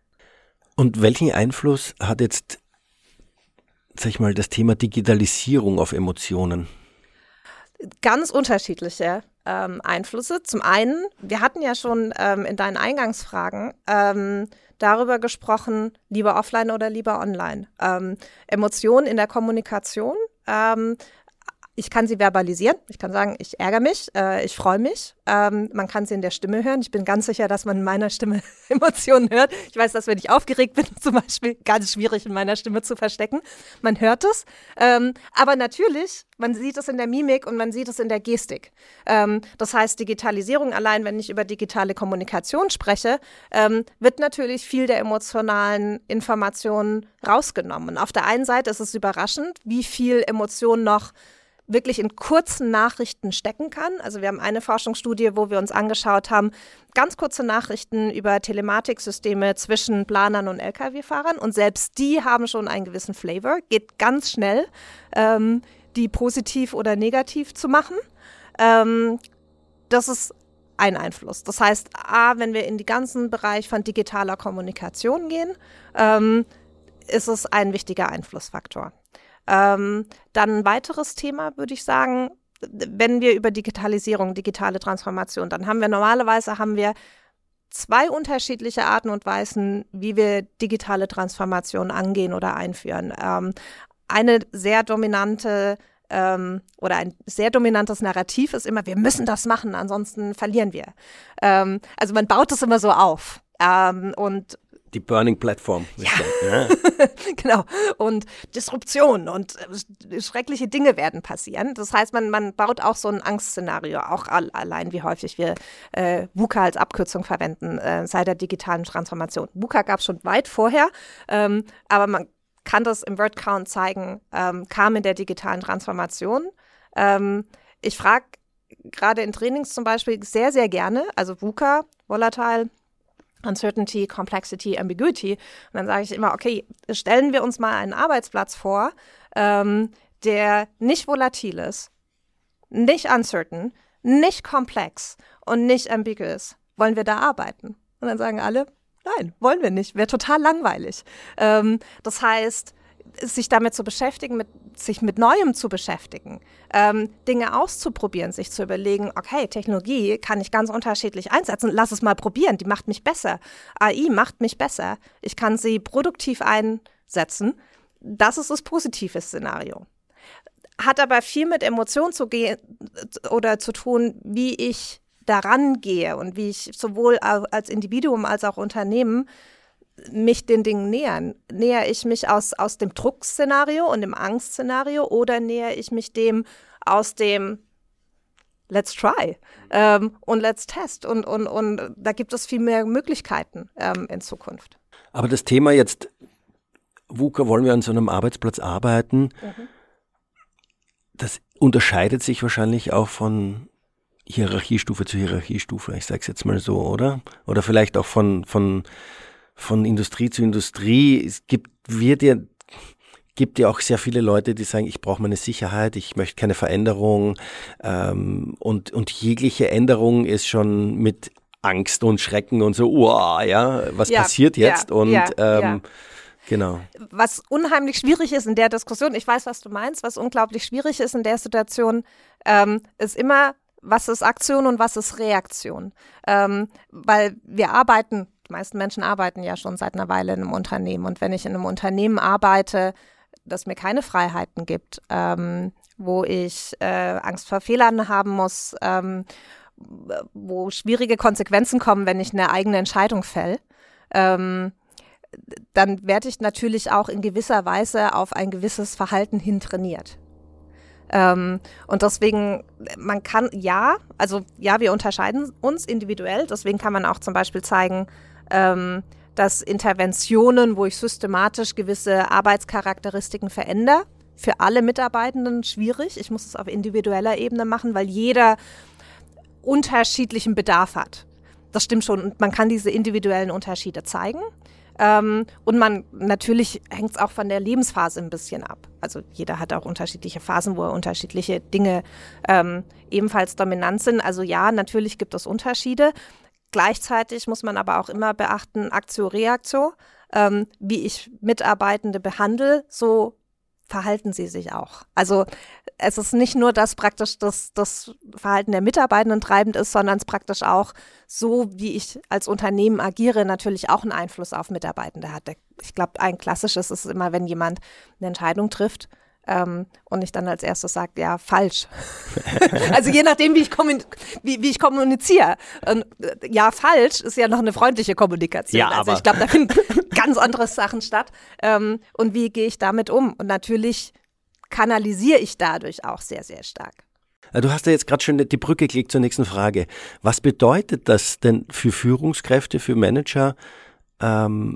Und welchen Einfluss hat jetzt, sag ich mal, das Thema Digitalisierung auf Emotionen? Ganz unterschiedliche ähm, Einflüsse. Zum einen, wir hatten ja schon ähm, in deinen Eingangsfragen ähm, darüber gesprochen, lieber offline oder lieber online. Ähm, Emotionen in der Kommunikation. Ähm, Ich kann sie verbalisieren. Ich kann sagen, ich ärgere mich, äh, ich freue mich. Ähm, man kann sie in der Stimme hören. Ich bin ganz sicher, dass man in meiner Stimme Emotionen hört. Ich weiß, dass wenn ich aufgeregt bin, zum Beispiel, ganz schwierig in meiner Stimme zu verstecken. Man hört es. Ähm, aber natürlich, man sieht es in der Mimik und man sieht es in der Gestik. Ähm, das heißt, Digitalisierung, allein wenn ich über digitale Kommunikation spreche, ähm, wird natürlich viel der emotionalen Informationen rausgenommen. Und auf der einen Seite ist es überraschend, wie viel Emotion noch wirklich in kurzen Nachrichten stecken kann. Also wir haben eine Forschungsstudie, wo wir uns angeschaut haben, ganz kurze Nachrichten über Telematiksysteme zwischen Planern und L K W-Fahrern. Und selbst die haben schon einen gewissen Flavor. Geht ganz schnell, ähm, die positiv oder negativ zu machen. Ähm, das ist ein Einfluss. Das heißt, A, wenn wir in den ganzen Bereich von digitaler Kommunikation gehen, ähm, ist es ein wichtiger Einflussfaktor. Ähm, dann ein weiteres Thema, würde ich sagen, wenn wir über Digitalisierung, digitale Transformation, dann haben wir normalerweise haben wir zwei unterschiedliche Arten und Weisen, wie wir digitale Transformation angehen oder einführen. Ähm, eine sehr dominante ähm, oder ein sehr dominantes Narrativ ist immer, wir müssen das machen, ansonsten verlieren wir. Ähm, also man baut das immer so auf. Ähm, und Die Burning Platform. Ja, ja. Genau. Und Disruption und äh, schreckliche Dinge werden passieren. Das heißt, man, man baut auch so ein Angstszenario, auch all, allein wie häufig wir äh, VUCA als Abkürzung verwenden, äh, seit der digitalen Transformation. VUCA gab es schon weit vorher, ähm, aber man kann das im Wordcount zeigen, ähm, kam in der digitalen Transformation. Ähm, ich frage gerade in Trainings zum Beispiel sehr, sehr gerne, also VUCA, Volatile, Uncertainty, Complexity, Ambiguity. Und dann sage ich immer, okay, stellen wir uns mal einen Arbeitsplatz vor, ähm, der nicht volatil ist, nicht uncertain, nicht komplex und nicht ambiguous. Wollen wir da arbeiten? Und dann sagen alle, nein, wollen wir nicht. Wäre total langweilig. Ähm, das heißt, sich damit zu beschäftigen, mit, sich mit Neuem zu beschäftigen, ähm, Dinge auszuprobieren, sich zu überlegen, okay, Technologie kann ich ganz unterschiedlich einsetzen, lass es mal probieren, die macht mich besser. A I macht mich besser, ich kann sie produktiv einsetzen. Das ist das positive Szenario. Hat aber viel mit Emotionen zu gehen oder zu tun, wie ich daran gehe und wie ich sowohl als Individuum als auch Unternehmen mich den Dingen nähern. Näher ich mich aus, aus dem Druckszenario und dem Angstszenario oder näher ich mich dem aus dem Let's try ähm, und let's test und, und, und da gibt es viel mehr Möglichkeiten ähm, in Zukunft. Aber das Thema jetzt, VUCA, wollen wir an so einem Arbeitsplatz arbeiten, mhm. das unterscheidet sich wahrscheinlich auch von Hierarchiestufe zu Hierarchiestufe, ich sage es jetzt mal so, oder? Oder vielleicht auch von, von von Industrie zu Industrie. Es gibt, wird ja, gibt ja auch sehr viele Leute, die sagen, ich brauche meine Sicherheit, ich möchte keine Veränderung ähm, und, und jegliche Änderung ist schon mit Angst und Schrecken und so, wow, ja, was ja, passiert jetzt? Ja, und ja, ähm, ja. Genau. Was unheimlich schwierig ist in der Diskussion, ich weiß, was du meinst, was unglaublich schwierig ist in der Situation, ähm, ist immer, was ist Aktion und was ist Reaktion? Ähm, weil wir arbeiten, die meisten Menschen arbeiten ja schon seit einer Weile in einem Unternehmen. Und wenn ich in einem Unternehmen arbeite, das mir keine Freiheiten gibt, ähm, wo ich äh, Angst vor Fehlern haben muss, ähm, wo schwierige Konsequenzen kommen, wenn ich eine eigene Entscheidung fälle, ähm, dann werde ich natürlich auch in gewisser Weise auf ein gewisses Verhalten hin trainiert. Ähm, und deswegen, man kann, ja, also ja, wir unterscheiden uns individuell, deswegen kann man auch zum Beispiel zeigen, ähm, dass Interventionen, wo ich systematisch gewisse Arbeitscharakteristiken verändere, für alle Mitarbeitenden schwierig. Ich muss es auf individueller Ebene machen, weil jeder unterschiedlichen Bedarf hat. Das stimmt schon und man kann diese individuellen Unterschiede zeigen. Ähm, und man, natürlich hängt es auch von der Lebensphase ein bisschen ab. Also jeder hat auch unterschiedliche Phasen, wo er unterschiedliche Dinge ähm, ebenfalls dominant sind. Also ja, natürlich gibt es Unterschiede. Gleichzeitig muss man aber auch immer beachten, Aktio, Reaktio. Ähm, wie ich Mitarbeitende behandle, so verhalten sie sich auch. Also es ist nicht nur, dass praktisch das, das Verhalten der Mitarbeitenden treibend ist, sondern es praktisch auch so, wie ich als Unternehmen agiere, natürlich auch einen Einfluss auf Mitarbeitende hat. Ich glaube, ein klassisches ist immer, wenn jemand eine Entscheidung trifft, Ähm, und ich dann als erstes sage, ja, falsch. Also je nachdem, wie ich, kommun- wie, wie ich kommuniziere. Und, äh, ja, falsch ist ja noch eine freundliche Kommunikation. Ja, also aber ich glaube, da finden ganz andere Sachen statt. Ähm, und wie gehe ich damit um? Und natürlich kanalisiere ich dadurch auch sehr, sehr stark. Du hast ja jetzt gerade schon die Brücke gelegt zur nächsten Frage. Was bedeutet das denn für Führungskräfte, für Manager, ähm,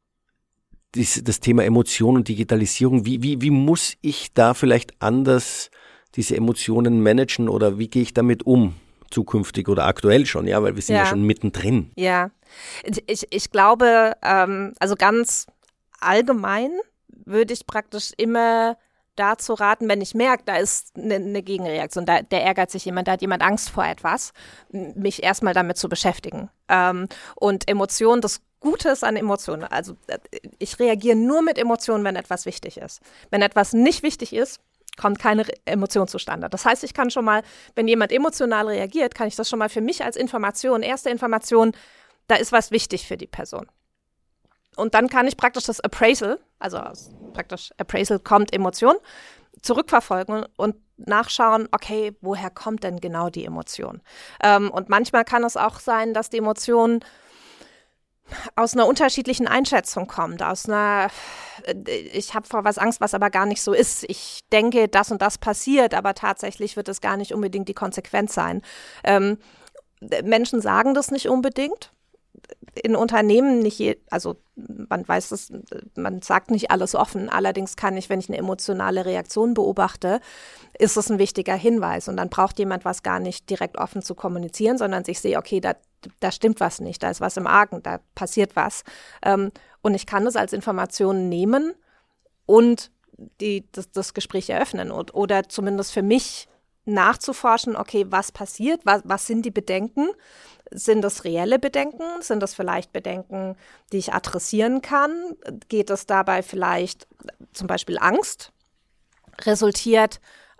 dies, das Thema Emotion und Digitalisierung? Wie, wie, wie muss ich da vielleicht anders diese Emotionen managen oder wie gehe ich damit um, zukünftig oder aktuell schon, ja, weil wir sind ja, ja schon mittendrin. Ja, ich, ich glaube, ähm, also ganz allgemein würde ich praktisch immer dazu raten, wenn ich merke, da ist eine, eine Gegenreaktion, da der ärgert sich jemand, da hat jemand Angst vor etwas, mich erstmal damit zu beschäftigen. Ähm, und Emotionen, das Gute ist an Emotionen, also ich reagiere nur mit Emotionen, wenn etwas wichtig ist. Wenn etwas nicht wichtig ist, kommt keine Emotion zustande. Das heißt, ich kann schon mal, wenn jemand emotional reagiert, kann ich das schon mal für mich als Information, erste Information, da ist was wichtig für die Person. Und dann kann ich praktisch das Appraisal, also praktisch Appraisal kommt Emotion, zurückverfolgen und nachschauen, okay, woher kommt denn genau die Emotion? Ähm, und manchmal kann es auch sein, dass die Emotion aus einer unterschiedlichen Einschätzung kommt, aus einer, ich habe vor was Angst, was aber gar nicht so ist. Ich denke, das und das passiert, aber tatsächlich wird es gar nicht unbedingt die Konsequenz sein. Ähm, Menschen sagen das nicht unbedingt. In Unternehmen nicht, je, also man weiß es, man sagt nicht alles offen. Allerdings kann ich, wenn ich eine emotionale Reaktion beobachte, ist es ein wichtiger Hinweis. Und dann braucht jemand was gar nicht direkt offen zu kommunizieren, sondern sich sehe, okay, da, da stimmt was nicht, da ist was im Argen, da passiert was. Ähm, und ich kann es als Information nehmen und die, das, das Gespräch eröffnen und, oder zumindest für mich nachzuforschen, okay, was passiert, was, was sind die Bedenken? Sind das reelle Bedenken? Sind das vielleicht Bedenken, die ich adressieren kann? Geht es dabei vielleicht zum Beispiel Angst? Resultiert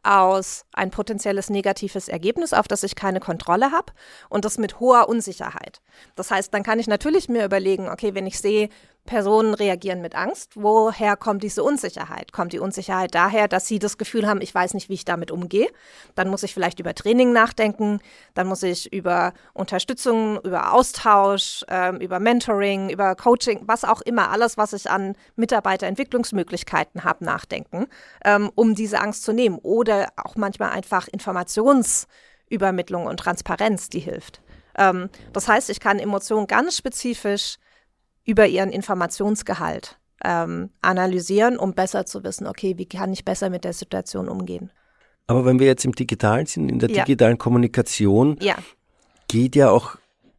aus ein potenzielles negatives Ergebnis, auf das ich keine Kontrolle habe und das mit hoher Unsicherheit. Das heißt, dann kann ich natürlich mir überlegen, okay, wenn ich sehe, Personen reagieren mit Angst, woher kommt diese Unsicherheit? Kommt die Unsicherheit daher, dass sie das Gefühl haben, ich weiß nicht, wie ich damit umgehe? Dann muss ich vielleicht über Training nachdenken, dann muss ich über Unterstützung, über Austausch, ähm, über Mentoring, über Coaching, was auch immer, alles, was ich an Mitarbeiterentwicklungsmöglichkeiten habe, nachdenken, ähm, um diese Angst zu nehmen. Oder auch manchmal einfach Informationsübermittlung und Transparenz, die hilft. Ähm, das heißt, ich kann Emotionen ganz spezifisch über ihren Informationsgehalt ähm, analysieren, um besser zu wissen, okay, wie kann ich besser mit der Situation umgehen. Aber wenn wir jetzt im Digitalen sind, in der ja. digitalen Kommunikation, ja. geht ja auch,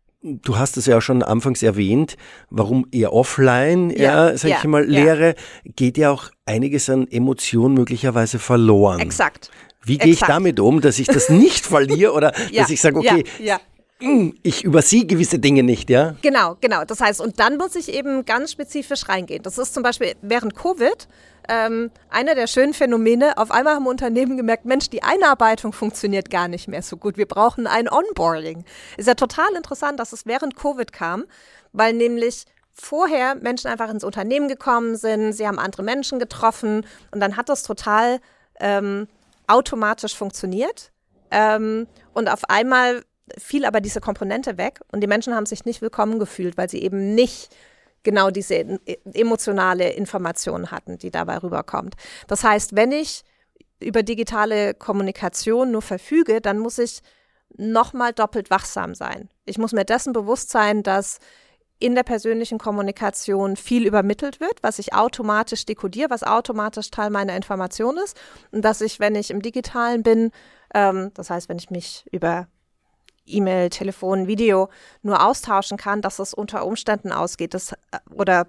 du hast es ja auch schon anfangs erwähnt, warum eher offline, ja, ja sag ja. ich mal, Lehre, ja. geht ja auch einiges an Emotionen möglicherweise verloren. Exakt. Wie gehe ich damit um, dass ich das nicht verliere oder ja. dass ich sage, okay, ja. Ja. ich übersehe gewisse Dinge nicht, ja? Genau, genau. Das heißt, und dann muss ich eben ganz spezifisch reingehen. Das ist zum Beispiel während Covid ähm, einer der schönen Phänomene. Auf einmal haben Unternehmen gemerkt, Mensch, die Einarbeitung funktioniert gar nicht mehr so gut. Wir brauchen ein Onboarding. Ist ja total interessant, dass es während Covid kam, weil nämlich vorher Menschen einfach ins Unternehmen gekommen sind, sie haben andere Menschen getroffen und dann hat das total ähm, automatisch funktioniert. Ähm, und auf einmal fiel aber diese Komponente weg und die Menschen haben sich nicht willkommen gefühlt, weil sie eben nicht genau diese emotionale Information hatten, die dabei rüberkommt. Das heißt, wenn ich über digitale Kommunikation nur verfüge, dann muss ich nochmal doppelt wachsam sein. Ich muss mir dessen bewusst sein, dass in der persönlichen Kommunikation viel übermittelt wird, was ich automatisch dekodiere, was automatisch Teil meiner Information ist und dass ich, wenn ich im Digitalen bin, ähm, das heißt, wenn ich mich über E-Mail, Telefon, Video nur austauschen kann, dass es unter Umständen ausgeht das, oder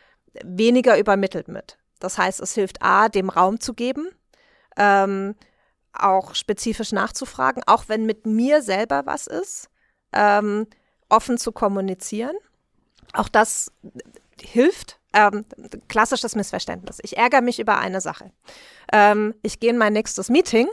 weniger übermittelt wird. Das heißt, es hilft A, dem Raum zu geben, ähm, auch spezifisch nachzufragen, auch wenn mit mir selber was ist, ähm, offen zu kommunizieren. Auch das hilft. Ähm, klassisches Missverständnis. Ich ärgere mich über eine Sache. Ähm, ich gehe in mein nächstes Meeting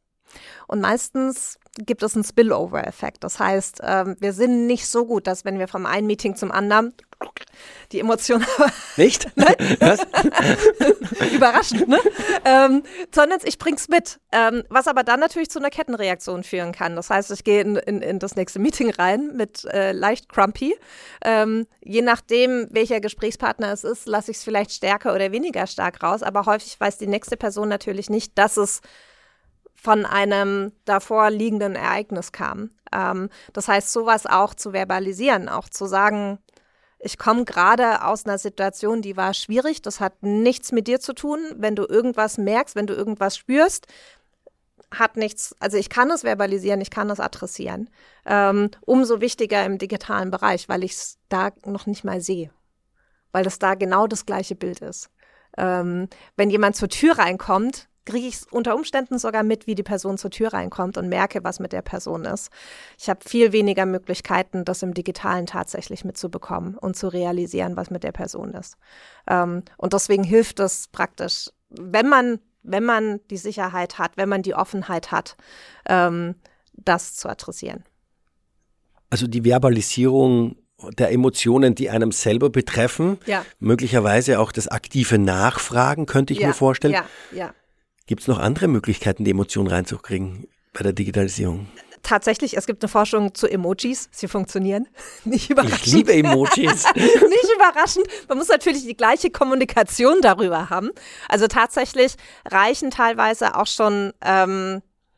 und meistens gibt es einen Spillover-Effekt. Das heißt, ähm, wir sind nicht so gut, dass wenn wir vom einen Meeting zum anderen, die Emotion. Nicht? Was? Überraschend, ne? Ähm, sondern ich bring's mit. Ähm, was aber dann natürlich zu einer Kettenreaktion führen kann. Das heißt, ich gehe in, in, in das nächste Meeting rein mit äh, leicht crumpy. Ähm, je nachdem, welcher Gesprächspartner es ist, lasse ich es vielleicht stärker oder weniger stark raus. Aber häufig weiß die nächste Person natürlich nicht, dass es von einem davor liegenden Ereignis kam. Ähm, das heißt, sowas auch zu verbalisieren, auch zu sagen, ich komme gerade aus einer Situation, die war schwierig, das hat nichts mit dir zu tun. Wenn du irgendwas merkst, wenn du irgendwas spürst, hat nichts, also ich kann es verbalisieren, ich kann es adressieren. Ähm, umso wichtiger im digitalen Bereich, weil ich es da noch nicht mal sehe, weil das da genau das gleiche Bild ist. Ähm, wenn jemand zur Tür reinkommt, kriege ich es unter Umständen sogar mit, wie die Person zur Tür reinkommt und merke, was mit der Person ist. Ich habe viel weniger Möglichkeiten, das im Digitalen tatsächlich mitzubekommen und zu realisieren, was mit der Person ist. Ähm, und deswegen hilft es praktisch, wenn man, wenn man die Sicherheit hat, wenn man die Offenheit hat, ähm, das zu adressieren. Also die Verbalisierung der Emotionen, die einem selber betreffen, ja. möglicherweise auch das aktive Nachfragen, könnte ich ja, mir vorstellen. Ja, ja. Gibt es noch andere Möglichkeiten, die Emotionen reinzukriegen bei der Digitalisierung? Tatsächlich, es gibt eine Forschung zu Emojis. Sie funktionieren. Nicht überraschend. Ich liebe Emojis. Nicht überraschend. Man muss natürlich die gleiche Kommunikation darüber haben. Also tatsächlich reichen teilweise auch schon ähm,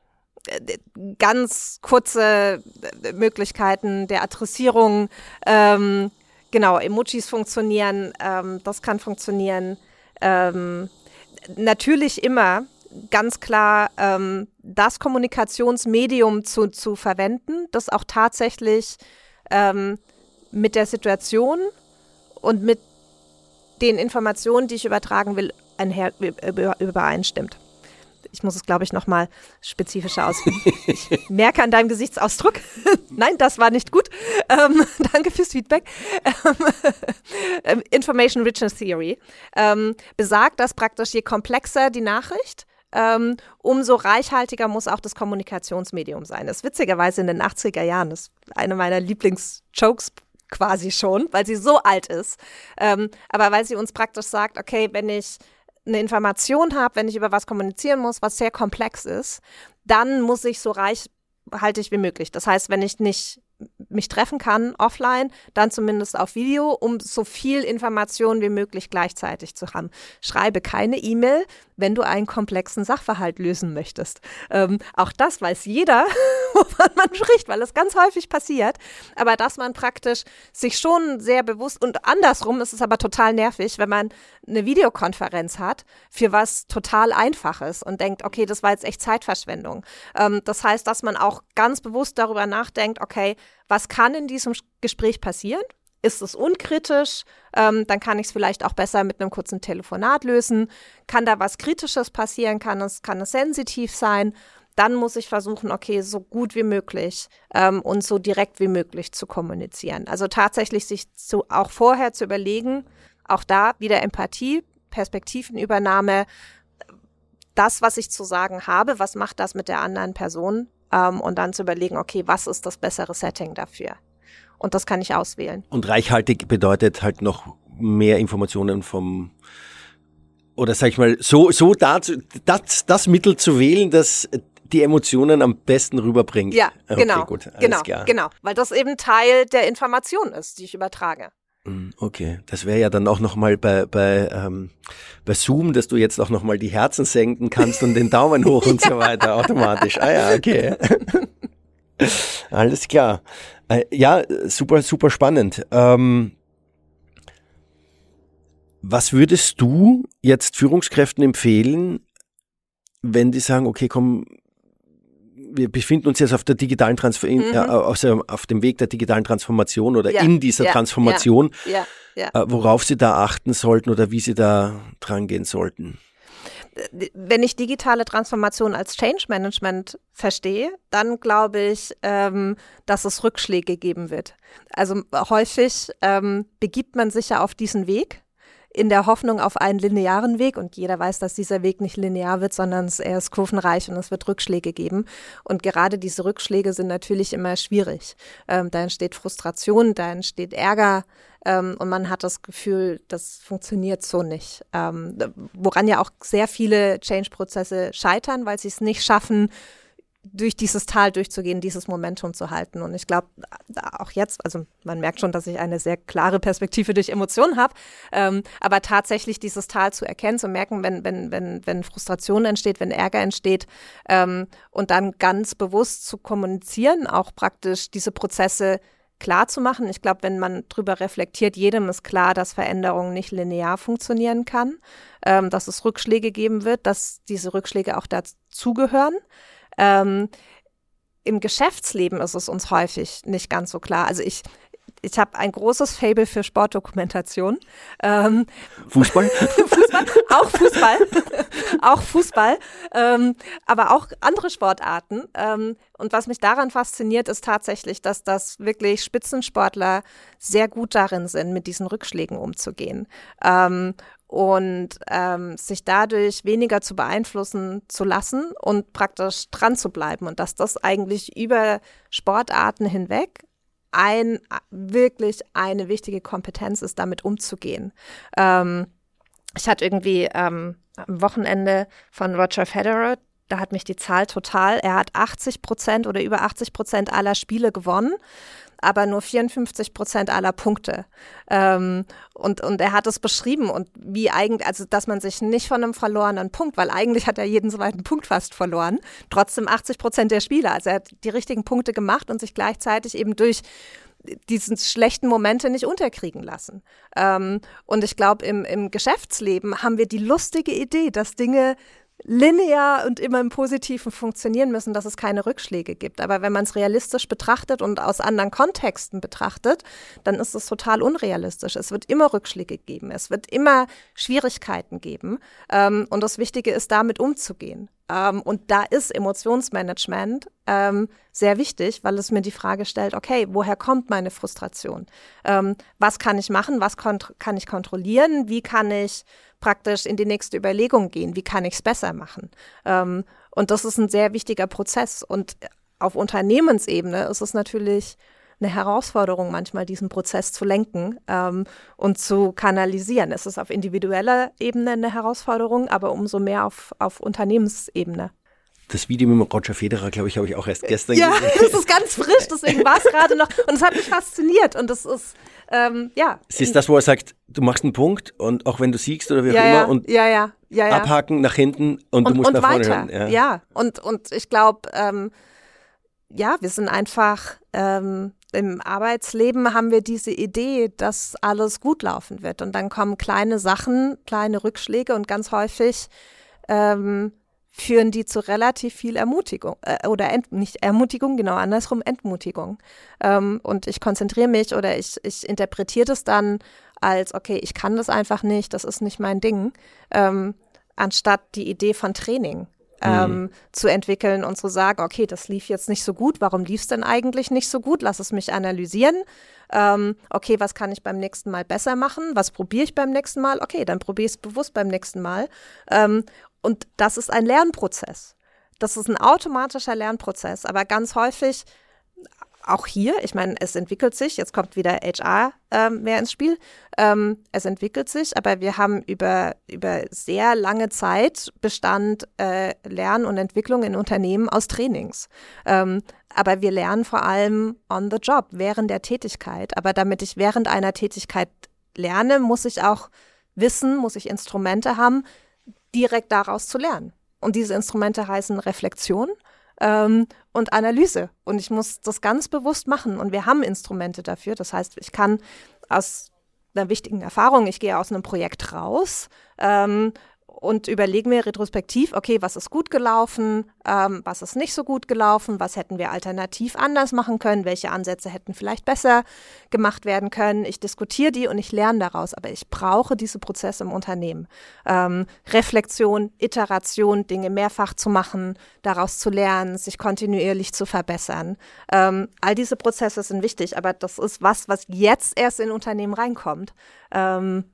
ganz kurze Möglichkeiten der Adressierung. Ähm, genau, Emojis funktionieren. Ähm, das kann funktionieren. Ähm, natürlich immer ganz klar ähm, das Kommunikationsmedium zu, zu verwenden, das auch tatsächlich ähm, mit der Situation und mit den Informationen, die ich übertragen will, einher, über, übereinstimmt. Ich muss es, glaube ich, nochmal spezifischer ausführen. Ich merke an deinem Gesichtsausdruck. Nein, das war nicht gut. Ähm, danke fürs Feedback. Ähm, Information Richness Theory ähm, besagt, dass praktisch je komplexer die Nachricht, ähm, umso reichhaltiger muss auch das Kommunikationsmedium sein. Das ist witzigerweise in den achtziger Jahren, das ist eine meiner Lieblingsjokes quasi schon, weil sie so alt ist. Ähm, aber weil sie uns praktisch sagt, okay, wenn ich eine Information habe, wenn ich über was kommunizieren muss, was sehr komplex ist, dann muss ich so reichhaltig wie möglich. Das heißt, wenn ich nicht mich treffen kann offline, dann zumindest auf Video, um so viel Information wie möglich gleichzeitig zu haben. Schreibe keine E-Mail, wenn du einen komplexen Sachverhalt lösen möchtest. Ähm, auch das weiß jeder, wovon man spricht, weil es ganz häufig passiert. Aber dass man praktisch sich schon sehr bewusst, und andersrum ist es aber total nervig, wenn man eine Videokonferenz hat für was total Einfaches und denkt, okay, das war jetzt echt Zeitverschwendung. Ähm, das heißt, dass man auch ganz bewusst darüber nachdenkt, okay, was kann in diesem Gespräch passieren? Ist es unkritisch? Ähm, dann kann ich es vielleicht auch besser mit einem kurzen Telefonat lösen. Kann da was Kritisches passieren? Kann es, kann es sensitiv sein? Dann muss ich versuchen, okay, so gut wie möglich ähm, und so direkt wie möglich zu kommunizieren. Also tatsächlich sich zu, auch vorher zu überlegen, auch da wieder Empathie, Perspektivenübernahme, das, was ich zu sagen habe, was macht das mit der anderen Person? Um, und dann zu überlegen, okay, was ist das bessere Setting dafür? Und das kann ich auswählen. Und reichhaltig bedeutet halt noch mehr Informationen vom, oder sag ich mal, so, so dazu, das, das Mittel zu wählen, das die Emotionen am besten rüberbringt. Ja, okay, genau, gut, alles genau, klar. genau, weil das eben Teil der Information ist, die ich übertrage. Okay, das wäre ja dann auch nochmal bei, bei, ähm, bei Zoom, dass du jetzt auch nochmal die Herzen senken kannst und den Daumen hoch und so weiter automatisch. Ah ja, okay. Alles klar. Äh, ja, super, super spannend. Ähm, was würdest du jetzt Führungskräften empfehlen, wenn die sagen, okay, komm, wir befinden uns jetzt auf der digitalen Transfer- mhm. äh, also auf dem Weg der digitalen Transformation oder ja, in dieser ja, Transformation, ja, ja, ja. Äh, worauf sie da achten sollten oder wie sie da dran gehen sollten? Wenn ich digitale Transformation als Change Management verstehe, dann glaube ich, ähm, dass es Rückschläge geben wird. Also häufig ähm, begibt man sich ja auf diesen Weg in der Hoffnung auf einen linearen Weg. Und jeder weiß, dass dieser Weg nicht linear wird, sondern er ist kurvenreich und es wird Rückschläge geben. Und gerade diese Rückschläge sind natürlich immer schwierig. Ähm, da entsteht Frustration, da entsteht Ärger. Ähm, und man hat das Gefühl, das funktioniert so nicht. Ähm, woran ja auch sehr viele Change-Prozesse scheitern, weil sie es nicht schaffen, durch dieses Tal durchzugehen, dieses Momentum zu halten. Und ich glaube, auch jetzt, also man merkt schon, dass ich eine sehr klare Perspektive durch Emotionen habe, ähm, aber tatsächlich dieses Tal zu erkennen, zu merken, wenn, wenn, wenn, wenn Frustration entsteht, wenn Ärger entsteht ähm, und dann ganz bewusst zu kommunizieren, auch praktisch diese Prozesse klar zu machen. Ich glaube, wenn man drüber reflektiert, jedem ist klar, dass Veränderung nicht linear funktionieren kann, ähm, dass es Rückschläge geben wird, dass diese Rückschläge auch dazugehören. Ähm, im Geschäftsleben ist es uns häufig nicht ganz so klar. Also ich, ich habe ein großes Faible für Sportdokumentation. Ähm, Fußball? Fußball, auch Fußball, auch Fußball, ähm, aber auch andere Sportarten. Ähm, und was mich daran fasziniert, ist tatsächlich, dass das wirklich Spitzensportler sehr gut darin sind, mit diesen Rückschlägen umzugehen. Ähm, und ähm, sich dadurch weniger zu beeinflussen zu lassen und praktisch dran zu bleiben. Und dass das eigentlich über Sportarten hinweg ein wirklich eine wichtige Kompetenz ist, damit umzugehen. Ähm, ich hatte irgendwie ähm, am Wochenende von Roger Federer, da hat mich die Zahl total, er hat achtzig Prozent oder über achtzig Prozent aller Spiele gewonnen, aber nur vierundfünfzig Prozent aller Punkte. Ähm, und, und er hat es beschrieben und wie eigentlich, also dass man sich nicht von einem verlorenen Punkt, weil eigentlich hat er jeden zweiten Punkt fast verloren, trotzdem achtzig Prozent der Spiele. Also er hat die richtigen Punkte gemacht und sich gleichzeitig eben durch diesen schlechten Momente nicht unterkriegen lassen. Ähm, und ich glaube, im, im Geschäftsleben haben wir die lustige Idee, dass Dinge linear und immer im Positiven funktionieren müssen, dass es keine Rückschläge gibt. Aber wenn man es realistisch betrachtet und aus anderen Kontexten betrachtet, dann ist es total unrealistisch. Es wird immer Rückschläge geben, es wird immer Schwierigkeiten geben. Ähm, und das Wichtige ist, damit umzugehen. Ähm, und da ist Emotionsmanagement ähm, sehr wichtig, weil es mir die Frage stellt, okay, woher kommt meine Frustration? Ähm, was kann ich machen? Was kont- kann ich kontrollieren? Wie kann ich praktisch in die nächste Überlegung gehen? Wie kann ich es besser machen? Ähm, und das ist ein sehr wichtiger Prozess. Und auf Unternehmensebene ist es natürlich eine Herausforderung, manchmal diesen Prozess zu lenken ähm, und zu kanalisieren. Es ist auf individueller Ebene eine Herausforderung, aber umso mehr auf, auf Unternehmensebene. Das Video mit Roger Federer, glaube ich, habe ich auch erst gestern ja, gesehen. Ja, das ist ganz frisch, deswegen war es gerade noch. Und es hat mich fasziniert. Und das ist, ähm, ja. Es ist das, wo er sagt, du machst einen Punkt und auch wenn du siegst oder wie auch ja, immer ja, und ja, ja, ja, ja. abhaken nach hinten und, und du musst und nach vorne weiter. hören. Ja, ja. Und, und ich glaube, ähm, ja, wir sind einfach, ähm, im Arbeitsleben haben wir diese Idee, dass alles gut laufen wird. Und dann kommen kleine Sachen, kleine Rückschläge und ganz häufig ähm, führen die zu relativ viel Ermutigung äh, oder Ent, nicht Ermutigung, genau andersrum, Entmutigung. Ähm, und ich konzentriere mich oder ich, ich interpretiere das dann als, okay, ich kann das einfach nicht, das ist nicht mein Ding, ähm, anstatt die Idee von Training. Ähm, mhm. zu entwickeln und zu sagen, okay, das lief jetzt nicht so gut, warum lief es denn eigentlich nicht so gut? Lass es mich analysieren. Ähm, okay, was kann ich beim nächsten Mal besser machen? Was probiere ich beim nächsten Mal? Okay, dann probiere ich es bewusst beim nächsten Mal. Ähm, und das ist ein Lernprozess. Das ist ein automatischer Lernprozess, aber ganz häufig auch hier, ich meine, es entwickelt sich, jetzt kommt wieder H R ähm, mehr ins Spiel, ähm, es entwickelt sich, aber wir haben über, über sehr lange Zeit Bestand äh, Lernen und Entwicklung in Unternehmen aus Trainings. Ähm, aber wir lernen vor allem on the job, während der Tätigkeit. Aber damit ich während einer Tätigkeit lerne, muss ich auch wissen, muss ich Instrumente haben, direkt daraus zu lernen. Und diese Instrumente heißen Reflexion, Ähm, und Analyse. Und ich muss das ganz bewusst machen. Und wir haben Instrumente dafür. Das heißt, ich kann aus einer wichtigen Erfahrung, ich gehe aus einem Projekt raus ähm, und überlege mir retrospektiv, okay, was ist gut gelaufen, ähm, was ist nicht so gut gelaufen, was hätten wir alternativ anders machen können, welche Ansätze hätten vielleicht besser gemacht werden können. Ich diskutiere die und ich lerne daraus, aber ich brauche diese Prozesse im Unternehmen. Ähm, Reflexion, Iteration, Dinge mehrfach zu machen, daraus zu lernen, sich kontinuierlich zu verbessern. Ähm, all diese Prozesse sind wichtig, aber das ist was, was jetzt erst in Unternehmen reinkommt. Ähm,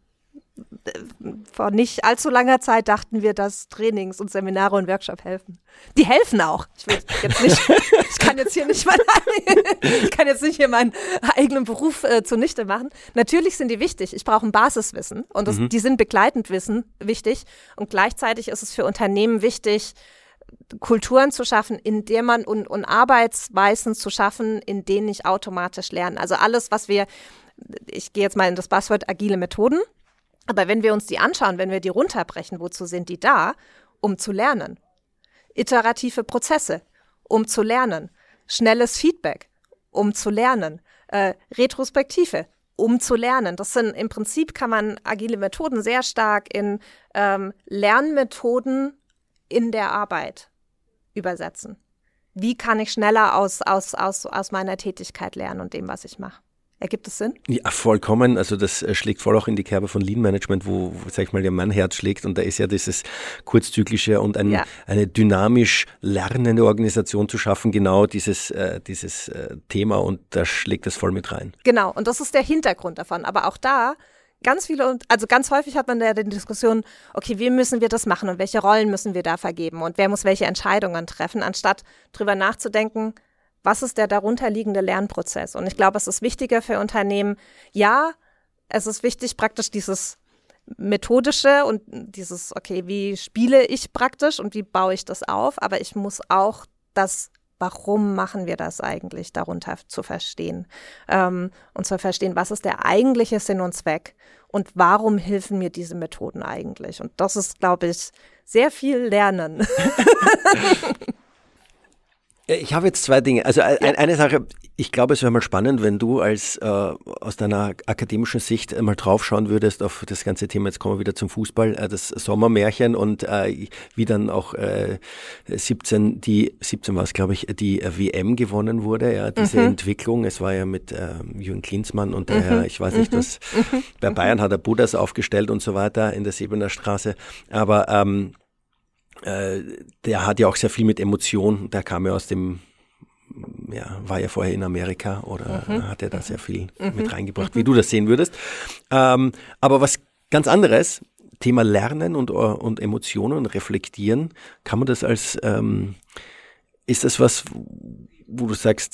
vor nicht allzu langer Zeit dachten wir, dass Trainings und Seminare und Workshops helfen. Die helfen auch. Ich will jetzt nicht, ich kann jetzt hier nicht, mein, ich kann jetzt nicht hier meinen eigenen Beruf äh, zunichte machen. Natürlich sind die wichtig. Ich brauche ein Basiswissen und das, mhm. die sind begleitend Wissen wichtig. Und gleichzeitig ist es für Unternehmen wichtig, Kulturen zu schaffen, in der man und, und Arbeitsweisen zu schaffen, in denen ich automatisch lerne. Also alles, was wir, ich gehe jetzt mal in das Buzzword agile Methoden, aber wenn wir uns die anschauen, wenn wir die runterbrechen, wozu sind die da? Um zu lernen. Iterative Prozesse, um zu lernen. Schnelles Feedback, um zu lernen. Äh, Retrospektive, um zu lernen. Das sind im Prinzip, kann man agile Methoden sehr stark in ähm, Lernmethoden in der Arbeit übersetzen. Wie kann ich schneller aus, aus, aus, aus meiner Tätigkeit lernen und dem, was ich mache? Ergibt es Sinn? Ja, vollkommen. Also das schlägt voll auch in die Kerbe von Lean Management, wo, wo sag ich mal, ja mein Herz schlägt. Und da ist ja dieses kurzzyklische und ein, ja. eine dynamisch lernende Organisation zu schaffen, genau dieses, äh, dieses äh, Thema. Und da schlägt das voll mit rein. Genau. Und das ist der Hintergrund davon. Aber auch da ganz viele, also ganz häufig hat man da die Diskussion, okay, wie müssen wir das machen und welche Rollen müssen wir da vergeben und wer muss welche Entscheidungen treffen, anstatt drüber nachzudenken, was ist der darunterliegende Lernprozess? Und ich glaube, es ist wichtiger für Unternehmen, ja, es ist wichtig praktisch dieses Methodische und dieses, okay, wie spiele ich praktisch und wie baue ich das auf? Aber ich muss auch das, warum machen wir das eigentlich, darunter zu verstehen. Ähm, und zu verstehen, was ist der eigentliche Sinn und Zweck und warum helfen mir diese Methoden eigentlich? Und das ist, glaube ich, sehr viel Lernen. Ich habe jetzt zwei Dinge. Also ein, ja. eine Sache, ich glaube, es wäre mal spannend, wenn du als äh, aus deiner akademischen Sicht mal draufschauen würdest auf das ganze Thema. Jetzt kommen wir wieder zum Fußball, äh, das Sommermärchen und äh, wie dann auch äh, siebzehn, die siebzehn war es, glaube ich, die äh, W M gewonnen wurde. Ja, diese mhm. Entwicklung. Es war ja mit äh, Jürgen Klinsmann und der mhm. Herr, ich weiß nicht, was mhm. bei Bayern hat er Buddhas aufgestellt und so weiter in der Sebener Straße. Aber ähm, der hat ja auch sehr viel mit Emotionen, der kam ja aus dem, ja, war ja vorher in Amerika oder mhm. hat er da sehr viel mhm. mit reingebracht, wie du das sehen würdest. Ähm, aber was ganz anderes, Thema Lernen und, und Emotionen, reflektieren, kann man das als, ähm, ist das was, wo du sagst,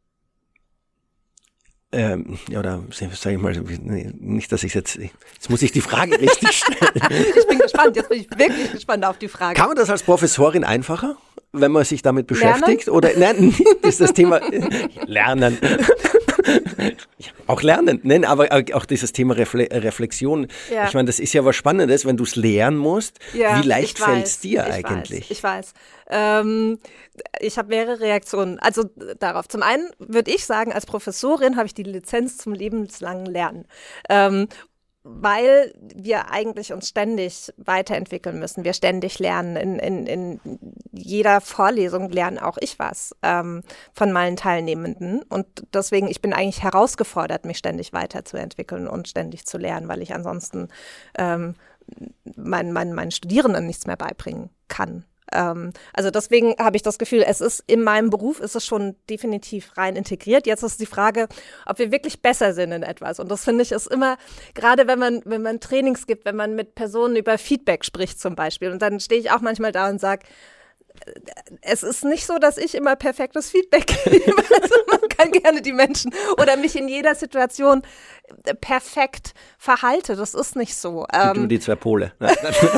Ähm, ja, oder sage ich mal, nee, nicht, dass ich jetzt, jetzt muss ich die Frage richtig stellen. Ich bin gespannt, jetzt bin ich wirklich gespannt auf die Frage. Kann man das als Professorin einfacher, wenn man sich damit beschäftigt? Lernen? Oder, nein, das ist das Thema Lernen. Auch lernen, nein, aber auch dieses Thema Refle- Reflexion. Ja. Ich meine, das ist ja was Spannendes, wenn du es lernen musst. Ja, wie leicht fällt es dir ich eigentlich? Weiß, ich weiß. Ähm, ich habe mehrere Reaktionen. Also darauf. Zum einen würde ich sagen, als Professorin habe ich die Lizenz zum lebenslangen Lernen. Ähm, weil wir eigentlich uns ständig weiterentwickeln müssen. Wir ständig lernen. In, in, in jeder Vorlesung lerne auch ich was ähm, von meinen Teilnehmenden. Und deswegen, ich bin eigentlich herausgefordert, mich ständig weiterzuentwickeln und ständig zu lernen, weil ich ansonsten ähm, meinen, meinen, meinen Studierenden nichts mehr beibringen kann. Also deswegen habe ich das Gefühl, es ist in meinem Beruf ist es schon definitiv rein integriert. Jetzt ist die Frage, ob wir wirklich besser sind in etwas. Und das finde ich ist immer, gerade wenn man, wenn man Trainings gibt, wenn man mit Personen über Feedback spricht zum Beispiel. Und dann stehe ich auch manchmal da und sage, es ist nicht so, dass ich immer perfektes Feedback gebe. Also man kann gerne die Menschen oder mich in jeder Situation perfekt verhalte. Das ist nicht so. Ähm, du die zwei Pole. Nein.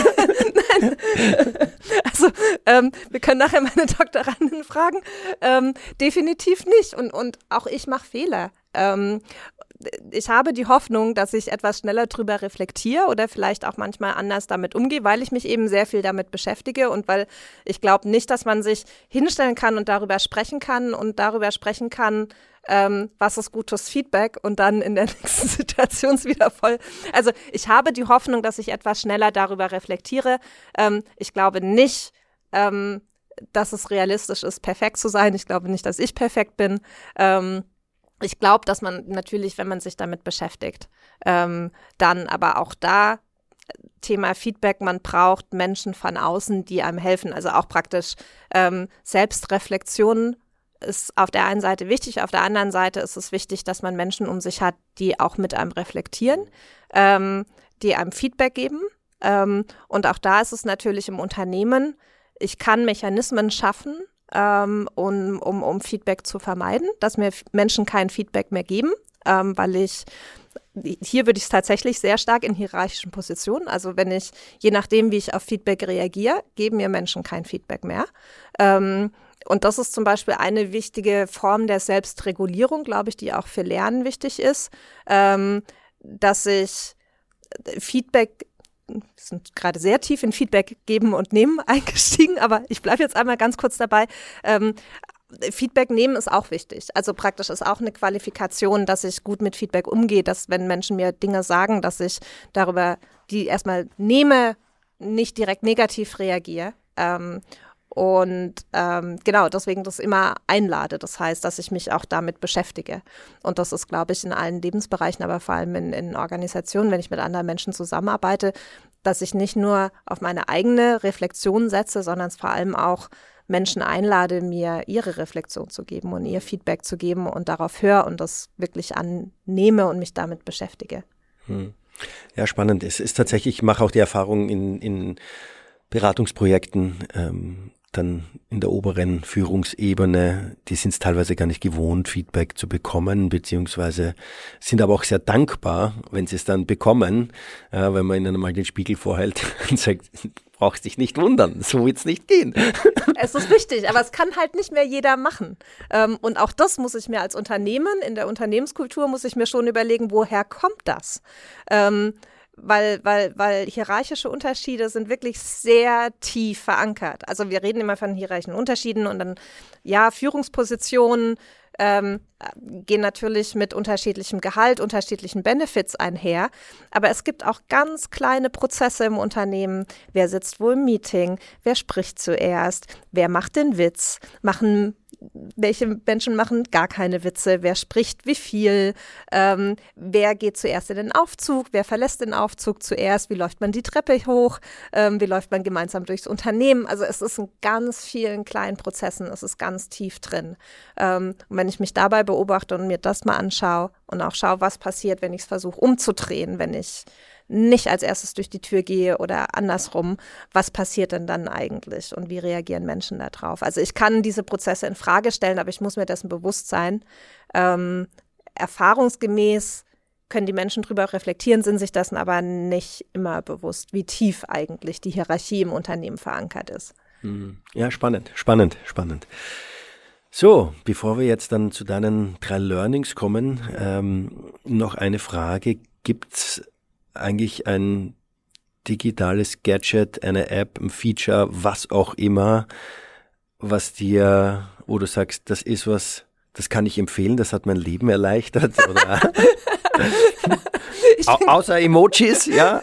Also ähm, wir können nachher meine Doktorandin fragen. Ähm, definitiv nicht. Und, und auch ich mache Fehler. Ähm, ich habe die Hoffnung, dass ich etwas schneller drüber reflektiere oder vielleicht auch manchmal anders damit umgehe, weil ich mich eben sehr viel damit beschäftige und weil ich glaube nicht, dass man sich hinstellen kann und darüber sprechen kann und darüber sprechen kann, ähm, was ist gutes Feedback und dann in der nächsten Situation ist wieder voll. Also ich habe die Hoffnung, dass ich etwas schneller darüber reflektiere. Ähm, ich glaube nicht, ähm, dass es realistisch ist, perfekt zu sein. Ich glaube nicht, dass ich perfekt bin. Ähm, Ich glaube, dass man natürlich, wenn man sich damit beschäftigt, ähm, dann aber auch da Thema Feedback, man braucht Menschen von außen, die einem helfen. Also auch praktisch ähm, Selbstreflexion ist auf der einen Seite wichtig, auf der anderen Seite ist es wichtig, dass man Menschen um sich hat, die auch mit einem reflektieren. Ähm, die einem Feedback geben. Ähm, und auch da ist es natürlich im Unternehmen, ich kann Mechanismen schaffen, ähm, um, um, um Feedback zu vermeiden, dass mir Menschen kein Feedback mehr geben, ähm, weil ich, hier würde ich es tatsächlich sehr stark in hierarchischen Positionen, also wenn ich, je nachdem, wie ich auf Feedback reagiere, geben mir Menschen kein Feedback mehr. Ähm, Und das ist zum Beispiel eine wichtige Form der Selbstregulierung, glaube ich, die auch für Lernen wichtig ist, ähm, dass ich Feedback, wir sind gerade sehr tief in Feedback geben und nehmen eingestiegen, aber ich bleibe jetzt einmal ganz kurz dabei. Ähm, Feedback nehmen ist auch wichtig. Also praktisch ist auch eine Qualifikation, dass ich gut mit Feedback umgehe, dass wenn Menschen mir Dinge sagen, dass ich darüber die erstmal nehme, nicht direkt negativ reagiere. Ähm, Und ähm, genau, deswegen das immer einlade. Das heißt, dass ich mich auch damit beschäftige. Und das ist, glaube ich, in allen Lebensbereichen, aber vor allem in, in Organisationen, wenn ich mit anderen Menschen zusammenarbeite, dass ich nicht nur auf meine eigene Reflexion setze, sondern es vor allem auch Menschen einlade, mir ihre Reflexion zu geben und ihr Feedback zu geben und darauf höre und das wirklich annehme und mich damit beschäftige. Hm. Ja, spannend. Es ist tatsächlich, ich mache auch die Erfahrung in, in Beratungsprojekten, ähm, dann in der oberen Führungsebene, die sind es teilweise gar nicht gewohnt, Feedback zu bekommen, beziehungsweise sind aber auch sehr dankbar, wenn sie es dann bekommen, äh, wenn man ihnen mal den Spiegel vorhält und sagt, brauchst dich nicht wundern, so wird's nicht gehen. Es ist wichtig, aber es kann halt nicht mehr jeder machen. Ähm, und auch das muss ich mir als Unternehmen, in der Unternehmenskultur muss ich mir schon überlegen, woher kommt das? Ähm, Weil, weil, weil hierarchische Unterschiede sind wirklich sehr tief verankert. Also wir reden immer von hierarchischen Unterschieden und dann, ja, Führungspositionen ähm, gehen natürlich mit unterschiedlichem Gehalt, unterschiedlichen Benefits einher. Aber es gibt auch ganz kleine Prozesse im Unternehmen. Wer sitzt wo im Meeting? Wer spricht zuerst? Wer macht den Witz? Machen Welche Menschen machen gar keine Witze? Wer spricht wie viel? Ähm, wer geht zuerst in den Aufzug? Wer verlässt den Aufzug zuerst? Wie läuft man die Treppe hoch? Ähm, wie läuft man gemeinsam durchs Unternehmen? Also es ist in ganz vielen kleinen Prozessen, es ist ganz tief drin. Ähm, und wenn ich mich dabei beobachte und mir das mal anschaue und auch schaue, was passiert, wenn ich es versuche umzudrehen, wenn ich nicht als erstes durch die Tür gehe oder andersrum, was passiert denn dann eigentlich und wie reagieren Menschen da drauf? Also ich kann diese Prozesse in Frage stellen, aber ich muss mir dessen bewusst sein. Ähm, erfahrungsgemäß können die Menschen drüber reflektieren, sind sich dessen aber nicht immer bewusst, wie tief eigentlich die Hierarchie im Unternehmen verankert ist. Ja, spannend, spannend, spannend. So, bevor wir jetzt dann zu deinen drei Learnings kommen, ähm, noch eine Frage. Gibt's eigentlich ein digitales Gadget, eine App, ein Feature, was auch immer, was dir, wo du sagst, das ist was, das kann ich empfehlen, das hat mein Leben erleichtert, oder? Au- außer Emojis, ja.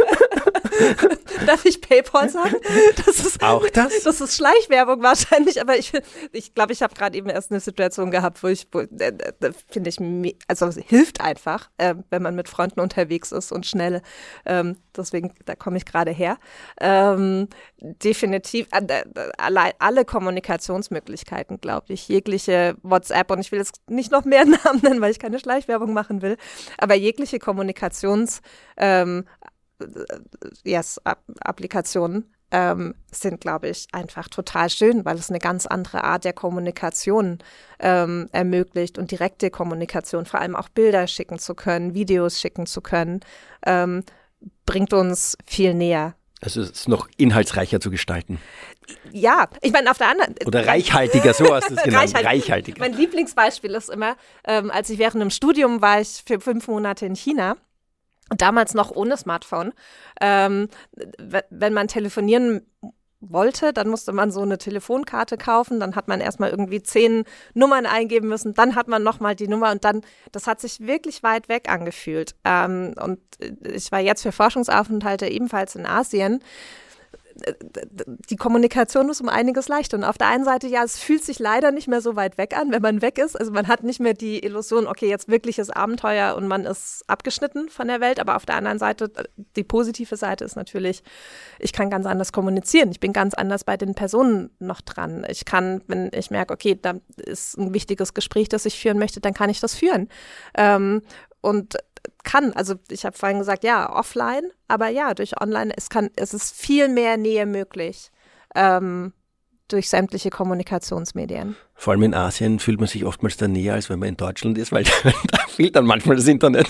Darf ich PayPal sagen? Das ist, auch das? Das ist Schleichwerbung wahrscheinlich, aber ich ich glaube, ich habe gerade eben erst eine Situation gehabt, wo ich, wo, äh, äh, finde ich, also es hilft einfach, äh, wenn man mit Freunden unterwegs ist und schnell, ähm, deswegen, da komme ich gerade her. Ähm, definitiv, äh, alle, alle Kommunikationsmöglichkeiten, glaube ich, jegliche WhatsApp, und ich will jetzt nicht noch mehr Namen nennen, weil ich keine Schleichwerbung machen will, aber jegliche Kommunikations, ähm, yes, Applikationen ähm, sind, glaube ich, einfach total schön, weil es eine ganz andere Art der Kommunikation ähm, ermöglicht und direkte Kommunikation, vor allem auch Bilder schicken zu können, Videos schicken zu können, ähm, bringt uns viel näher. Also es ist noch inhaltsreicher zu gestalten. Ja, ich meine, auf der anderen... Oder reichhaltiger, so hast du es genannt, Reichhaltig. reichhaltiger. Mein Lieblingsbeispiel ist immer, ähm, als ich während dem Studium war, ich für fünf Monate in China. Damals noch ohne Smartphone. Ähm, wenn man telefonieren wollte, dann musste man so eine Telefonkarte kaufen, dann hat man erstmal irgendwie zehn Nummern eingeben müssen, dann hat man nochmal die Nummer und dann, das hat sich wirklich weit weg angefühlt. Ähm, und ich war jetzt für Forschungsaufenthalte ebenfalls in Asien. Die Kommunikation ist um einiges leichter. Und auf der einen Seite, ja, es fühlt sich leider nicht mehr so weit weg an, wenn man weg ist. Also man hat nicht mehr die Illusion, okay, jetzt wirkliches Abenteuer und man ist abgeschnitten von der Welt. Aber auf der anderen Seite, die positive Seite ist natürlich, ich kann ganz anders kommunizieren. Ich bin ganz anders bei den Personen noch dran. Ich kann, wenn ich merke, okay, da ist ein wichtiges Gespräch, das ich führen möchte, dann kann ich das führen. Ähm, Und kann. Also ich habe vorhin gesagt, ja, offline, aber ja, durch online, es kann, es ist viel mehr Nähe möglich ähm, durch sämtliche Kommunikationsmedien. Vor allem in Asien fühlt man sich oftmals da näher, als wenn man in Deutschland ist, weil da fehlt dann manchmal das Internet.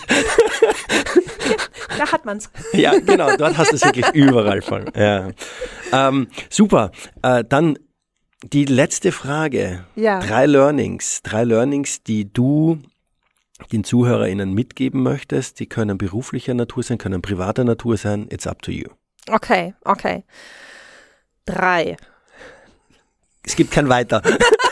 Da hat man's. Ja, genau, dort hast du es wirklich überall voll. Ja. Ähm, super, äh, dann die letzte Frage. Ja. Drei Learnings, drei Learnings, die du den ZuhörerInnen mitgeben möchtest. Die können beruflicher Natur sein, können privater Natur sein. It's up to you. Okay, okay. Drei. Es gibt kein Weiter.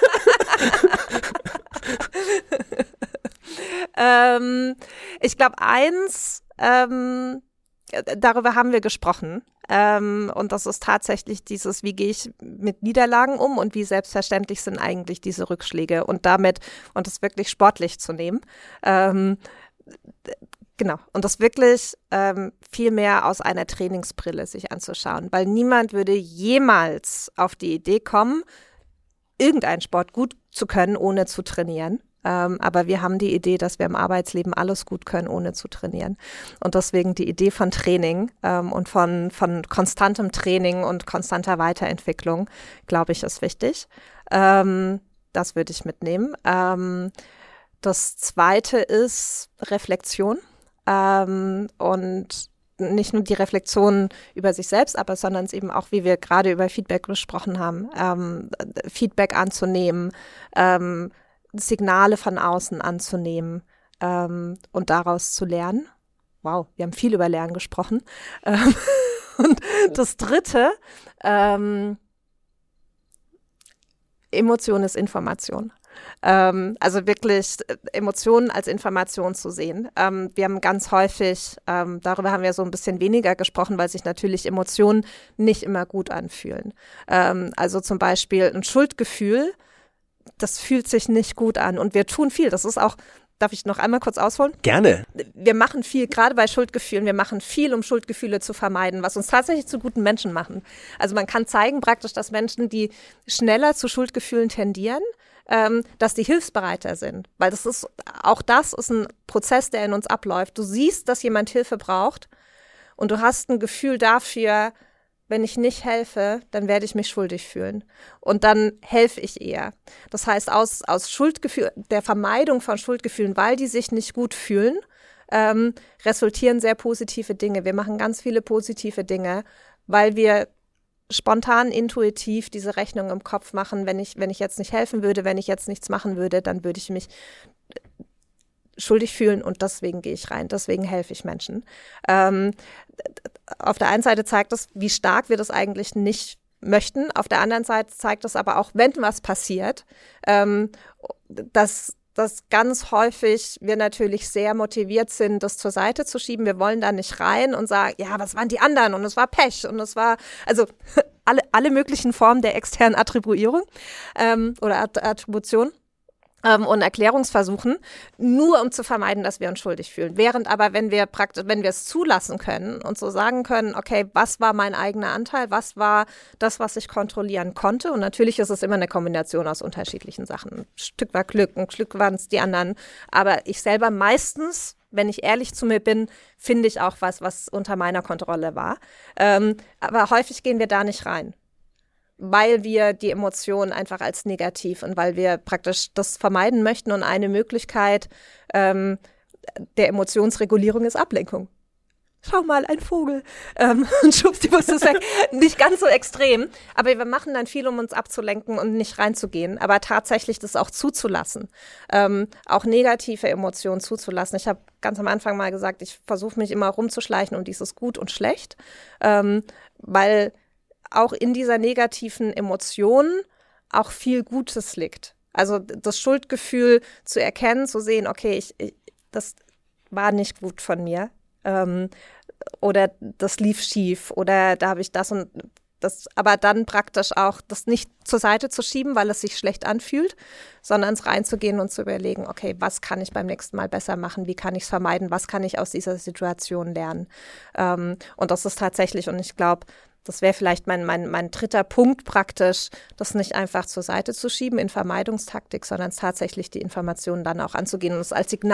ähm, ich glaube, eins, ähm, darüber haben wir gesprochen. Ähm, und das ist tatsächlich dieses, wie gehe ich mit Niederlagen um und wie selbstverständlich sind eigentlich diese Rückschläge und damit, und das wirklich sportlich zu nehmen. Ähm, genau, und das wirklich ähm, viel mehr aus einer Trainingsbrille sich anzuschauen, weil niemand würde jemals auf die Idee kommen, irgendeinen Sport gut zu können, ohne zu trainieren. Ähm, aber wir haben die Idee, dass wir im Arbeitsleben alles gut können, ohne zu trainieren. Und deswegen die Idee von Training ähm, und von, von konstantem Training und konstanter Weiterentwicklung, glaube ich, ist wichtig. Ähm, das würde ich mitnehmen. Ähm, das Zweite ist Reflexion. Ähm, und nicht nur die Reflexion über sich selbst, aber sondern es eben auch, wie wir gerade über Feedback gesprochen haben, ähm, Feedback anzunehmen, ähm, Signale von außen anzunehmen ähm, und daraus zu lernen. Wow, wir haben viel über Lernen gesprochen. Ähm, und das Dritte, ähm, Emotion ist Information. Ähm, also wirklich Emotionen als Information zu sehen. Ähm, wir haben ganz häufig, ähm, darüber haben wir so ein bisschen weniger gesprochen, weil sich natürlich Emotionen nicht immer gut anfühlen. Ähm, also zum Beispiel ein Schuldgefühl, das fühlt sich nicht gut an und wir tun viel. Das ist auch, darf ich noch einmal kurz ausholen? Gerne. Wir machen viel, gerade bei Schuldgefühlen, wir machen viel, um Schuldgefühle zu vermeiden, was uns tatsächlich zu guten Menschen machen. Also man kann zeigen praktisch, dass Menschen, die schneller zu Schuldgefühlen tendieren, ähm, dass die hilfsbereiter sind. Weil das ist, auch das ist ein Prozess, der in uns abläuft. Du siehst, dass jemand Hilfe braucht und du hast ein Gefühl dafür, wenn ich nicht helfe, dann werde ich mich schuldig fühlen. Und dann helfe ich eher. Das heißt, aus, aus Schuldgefühl, der Vermeidung von Schuldgefühlen, weil die sich nicht gut fühlen, ähm, resultieren sehr positive Dinge. Wir machen ganz viele positive Dinge, weil wir spontan, intuitiv diese Rechnung im Kopf machen. Wenn ich, wenn ich jetzt nicht helfen würde, wenn ich jetzt nichts machen würde, dann würde ich mich schuldig fühlen und deswegen gehe ich rein, deswegen helfe ich Menschen. Ähm, auf der einen Seite zeigt das, wie stark wir das eigentlich nicht möchten. Auf der anderen Seite zeigt es aber auch, wenn was passiert, ähm, dass, dass ganz häufig wir natürlich sehr motiviert sind, das zur Seite zu schieben. Wir wollen da nicht rein und sagen, ja, was waren die anderen? Und es war Pech und es war, also alle, alle möglichen Formen der externen Attribuierung ähm, oder Att- Attribution. Und Erklärungsversuchen, nur um zu vermeiden, dass wir uns schuldig fühlen. Während aber, wenn wir praktisch, wenn wir es zulassen können und so sagen können, okay, was war mein eigener Anteil, was war das, was ich kontrollieren konnte? Und natürlich ist es immer eine Kombination aus unterschiedlichen Sachen. Ein Stück war Glück, ein Stück waren es die anderen. Aber ich selber meistens, wenn ich ehrlich zu mir bin, finde ich auch was, was unter meiner Kontrolle war. Ähm, aber häufig gehen wir da nicht rein, weil wir die Emotionen einfach als negativ und weil wir praktisch das vermeiden möchten. Und eine Möglichkeit ähm, der Emotionsregulierung ist Ablenkung. Schau mal, ein Vogel. Ähm, und schwuppdiwupps ist weg. Nicht ganz so extrem, aber wir machen dann viel, um uns abzulenken und nicht reinzugehen. Aber tatsächlich das auch zuzulassen, ähm, auch negative Emotionen zuzulassen. Ich habe ganz am Anfang mal gesagt, ich versuche mich immer rumzuschleichen um dieses Gut und Schlecht, ähm, weil auch in dieser negativen Emotion auch viel Gutes liegt. Also das Schuldgefühl zu erkennen, zu sehen, okay, ich, ich, das war nicht gut von mir ähm, oder das lief schief oder da habe ich das und das, aber dann praktisch auch das nicht zur Seite zu schieben, weil es sich schlecht anfühlt, sondern ins reinzugehen und zu überlegen, okay, was kann ich beim nächsten Mal besser machen, wie kann ich es vermeiden, was kann ich aus dieser Situation lernen. Ähm, und das ist tatsächlich, und ich glaube, das wäre vielleicht mein, mein, mein dritter Punkt praktisch, das nicht einfach zur Seite zu schieben in Vermeidungstaktik, sondern tatsächlich die Informationen dann auch anzugehen und es als Signal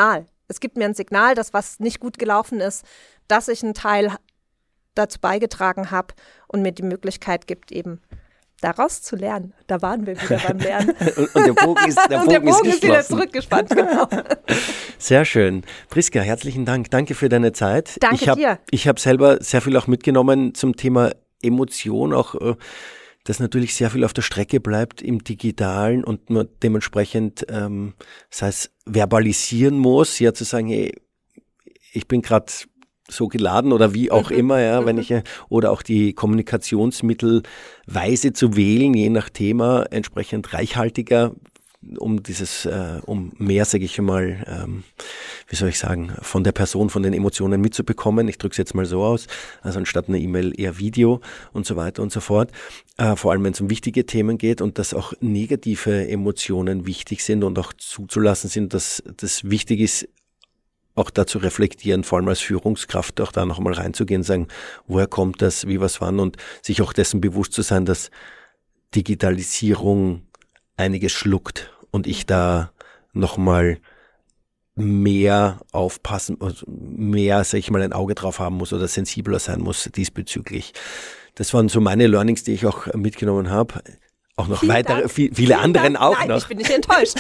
es gibt mir ein Signal, dass was nicht gut gelaufen ist, dass ich einen Teil dazu beigetragen habe und mir die Möglichkeit gibt, eben daraus zu lernen. Da waren wir wieder beim Lernen. und, und der Bogen ist, der Bogen und der Bogen ist, ist wieder zurückgespannt, genau. Sehr schön. Priska, herzlichen Dank. Danke für deine Zeit. Danke ich hab, dir. Ich habe selber sehr viel auch mitgenommen zum Thema Emotion, auch dass natürlich sehr viel auf der Strecke bleibt im Digitalen und man dementsprechend, ähm, das heißt, verbalisieren muss, ja zu sagen, hey, ich bin gerade so geladen oder wie auch mhm. immer, ja, mhm. wenn ich, oder auch die Kommunikationsmittel weise zu wählen, je nach Thema, entsprechend reichhaltiger, um dieses, äh, um mehr, sage ich mal, ähm, wie soll ich sagen, von der Person, von den Emotionen mitzubekommen. Ich drücke es jetzt mal so aus, also anstatt einer E-Mail eher Video und so weiter und so fort. Äh, vor allem, wenn es um wichtige Themen geht und dass auch negative Emotionen wichtig sind und auch zuzulassen sind, dass das wichtig ist, auch dazu reflektieren, vor allem als Führungskraft auch da nochmal reinzugehen, sagen, woher kommt das, wie, was, wann und sich auch dessen bewusst zu sein, dass Digitalisierung einiges schluckt und ich da nochmal mehr aufpassen, mehr, sag ich mal, ein Auge drauf haben muss oder sensibler sein muss diesbezüglich. Das waren so meine Learnings, die ich auch mitgenommen habe. Auch noch Vielen weitere, viel, viele Vielen anderen Dank. auch Nein, noch. ich bin nicht enttäuscht.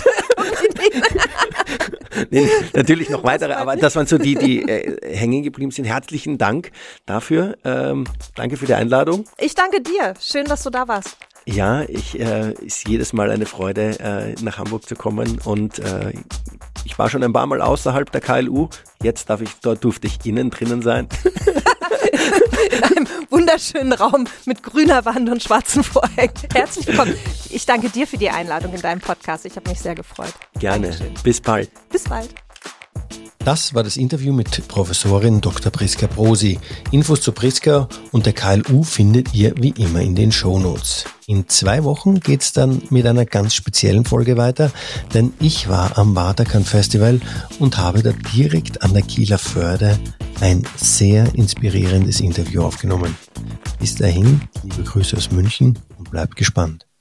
nee, natürlich noch weitere, aber das waren so die, die äh, hängen geblieben sind. Herzlichen Dank dafür. Ähm, danke für die Einladung. Ich danke dir. Schön, dass du da warst. Ja, ich äh, ist jedes Mal eine Freude, äh, nach Hamburg zu kommen und äh, ich war schon ein paar Mal außerhalb der K L U. Jetzt darf ich, dort durfte ich innen drinnen sein. In einem wunderschönen Raum mit grüner Wand und schwarzen Vorhängen. Herzlich willkommen. Ich danke dir für die Einladung in deinem Podcast. Ich habe mich sehr gefreut. Gerne. Dankeschön. Bis bald. Bis bald. Das war das Interview mit Professorin Doktor Priska Brosi. Infos zu Priska und der K L U findet ihr wie immer in den Shownotes. In zwei Wochen geht's dann mit einer ganz speziellen Folge weiter, denn ich war am Waterkant Festival und habe da direkt an der Kieler Förde ein sehr inspirierendes Interview aufgenommen. Bis dahin, liebe Grüße aus München und bleibt gespannt.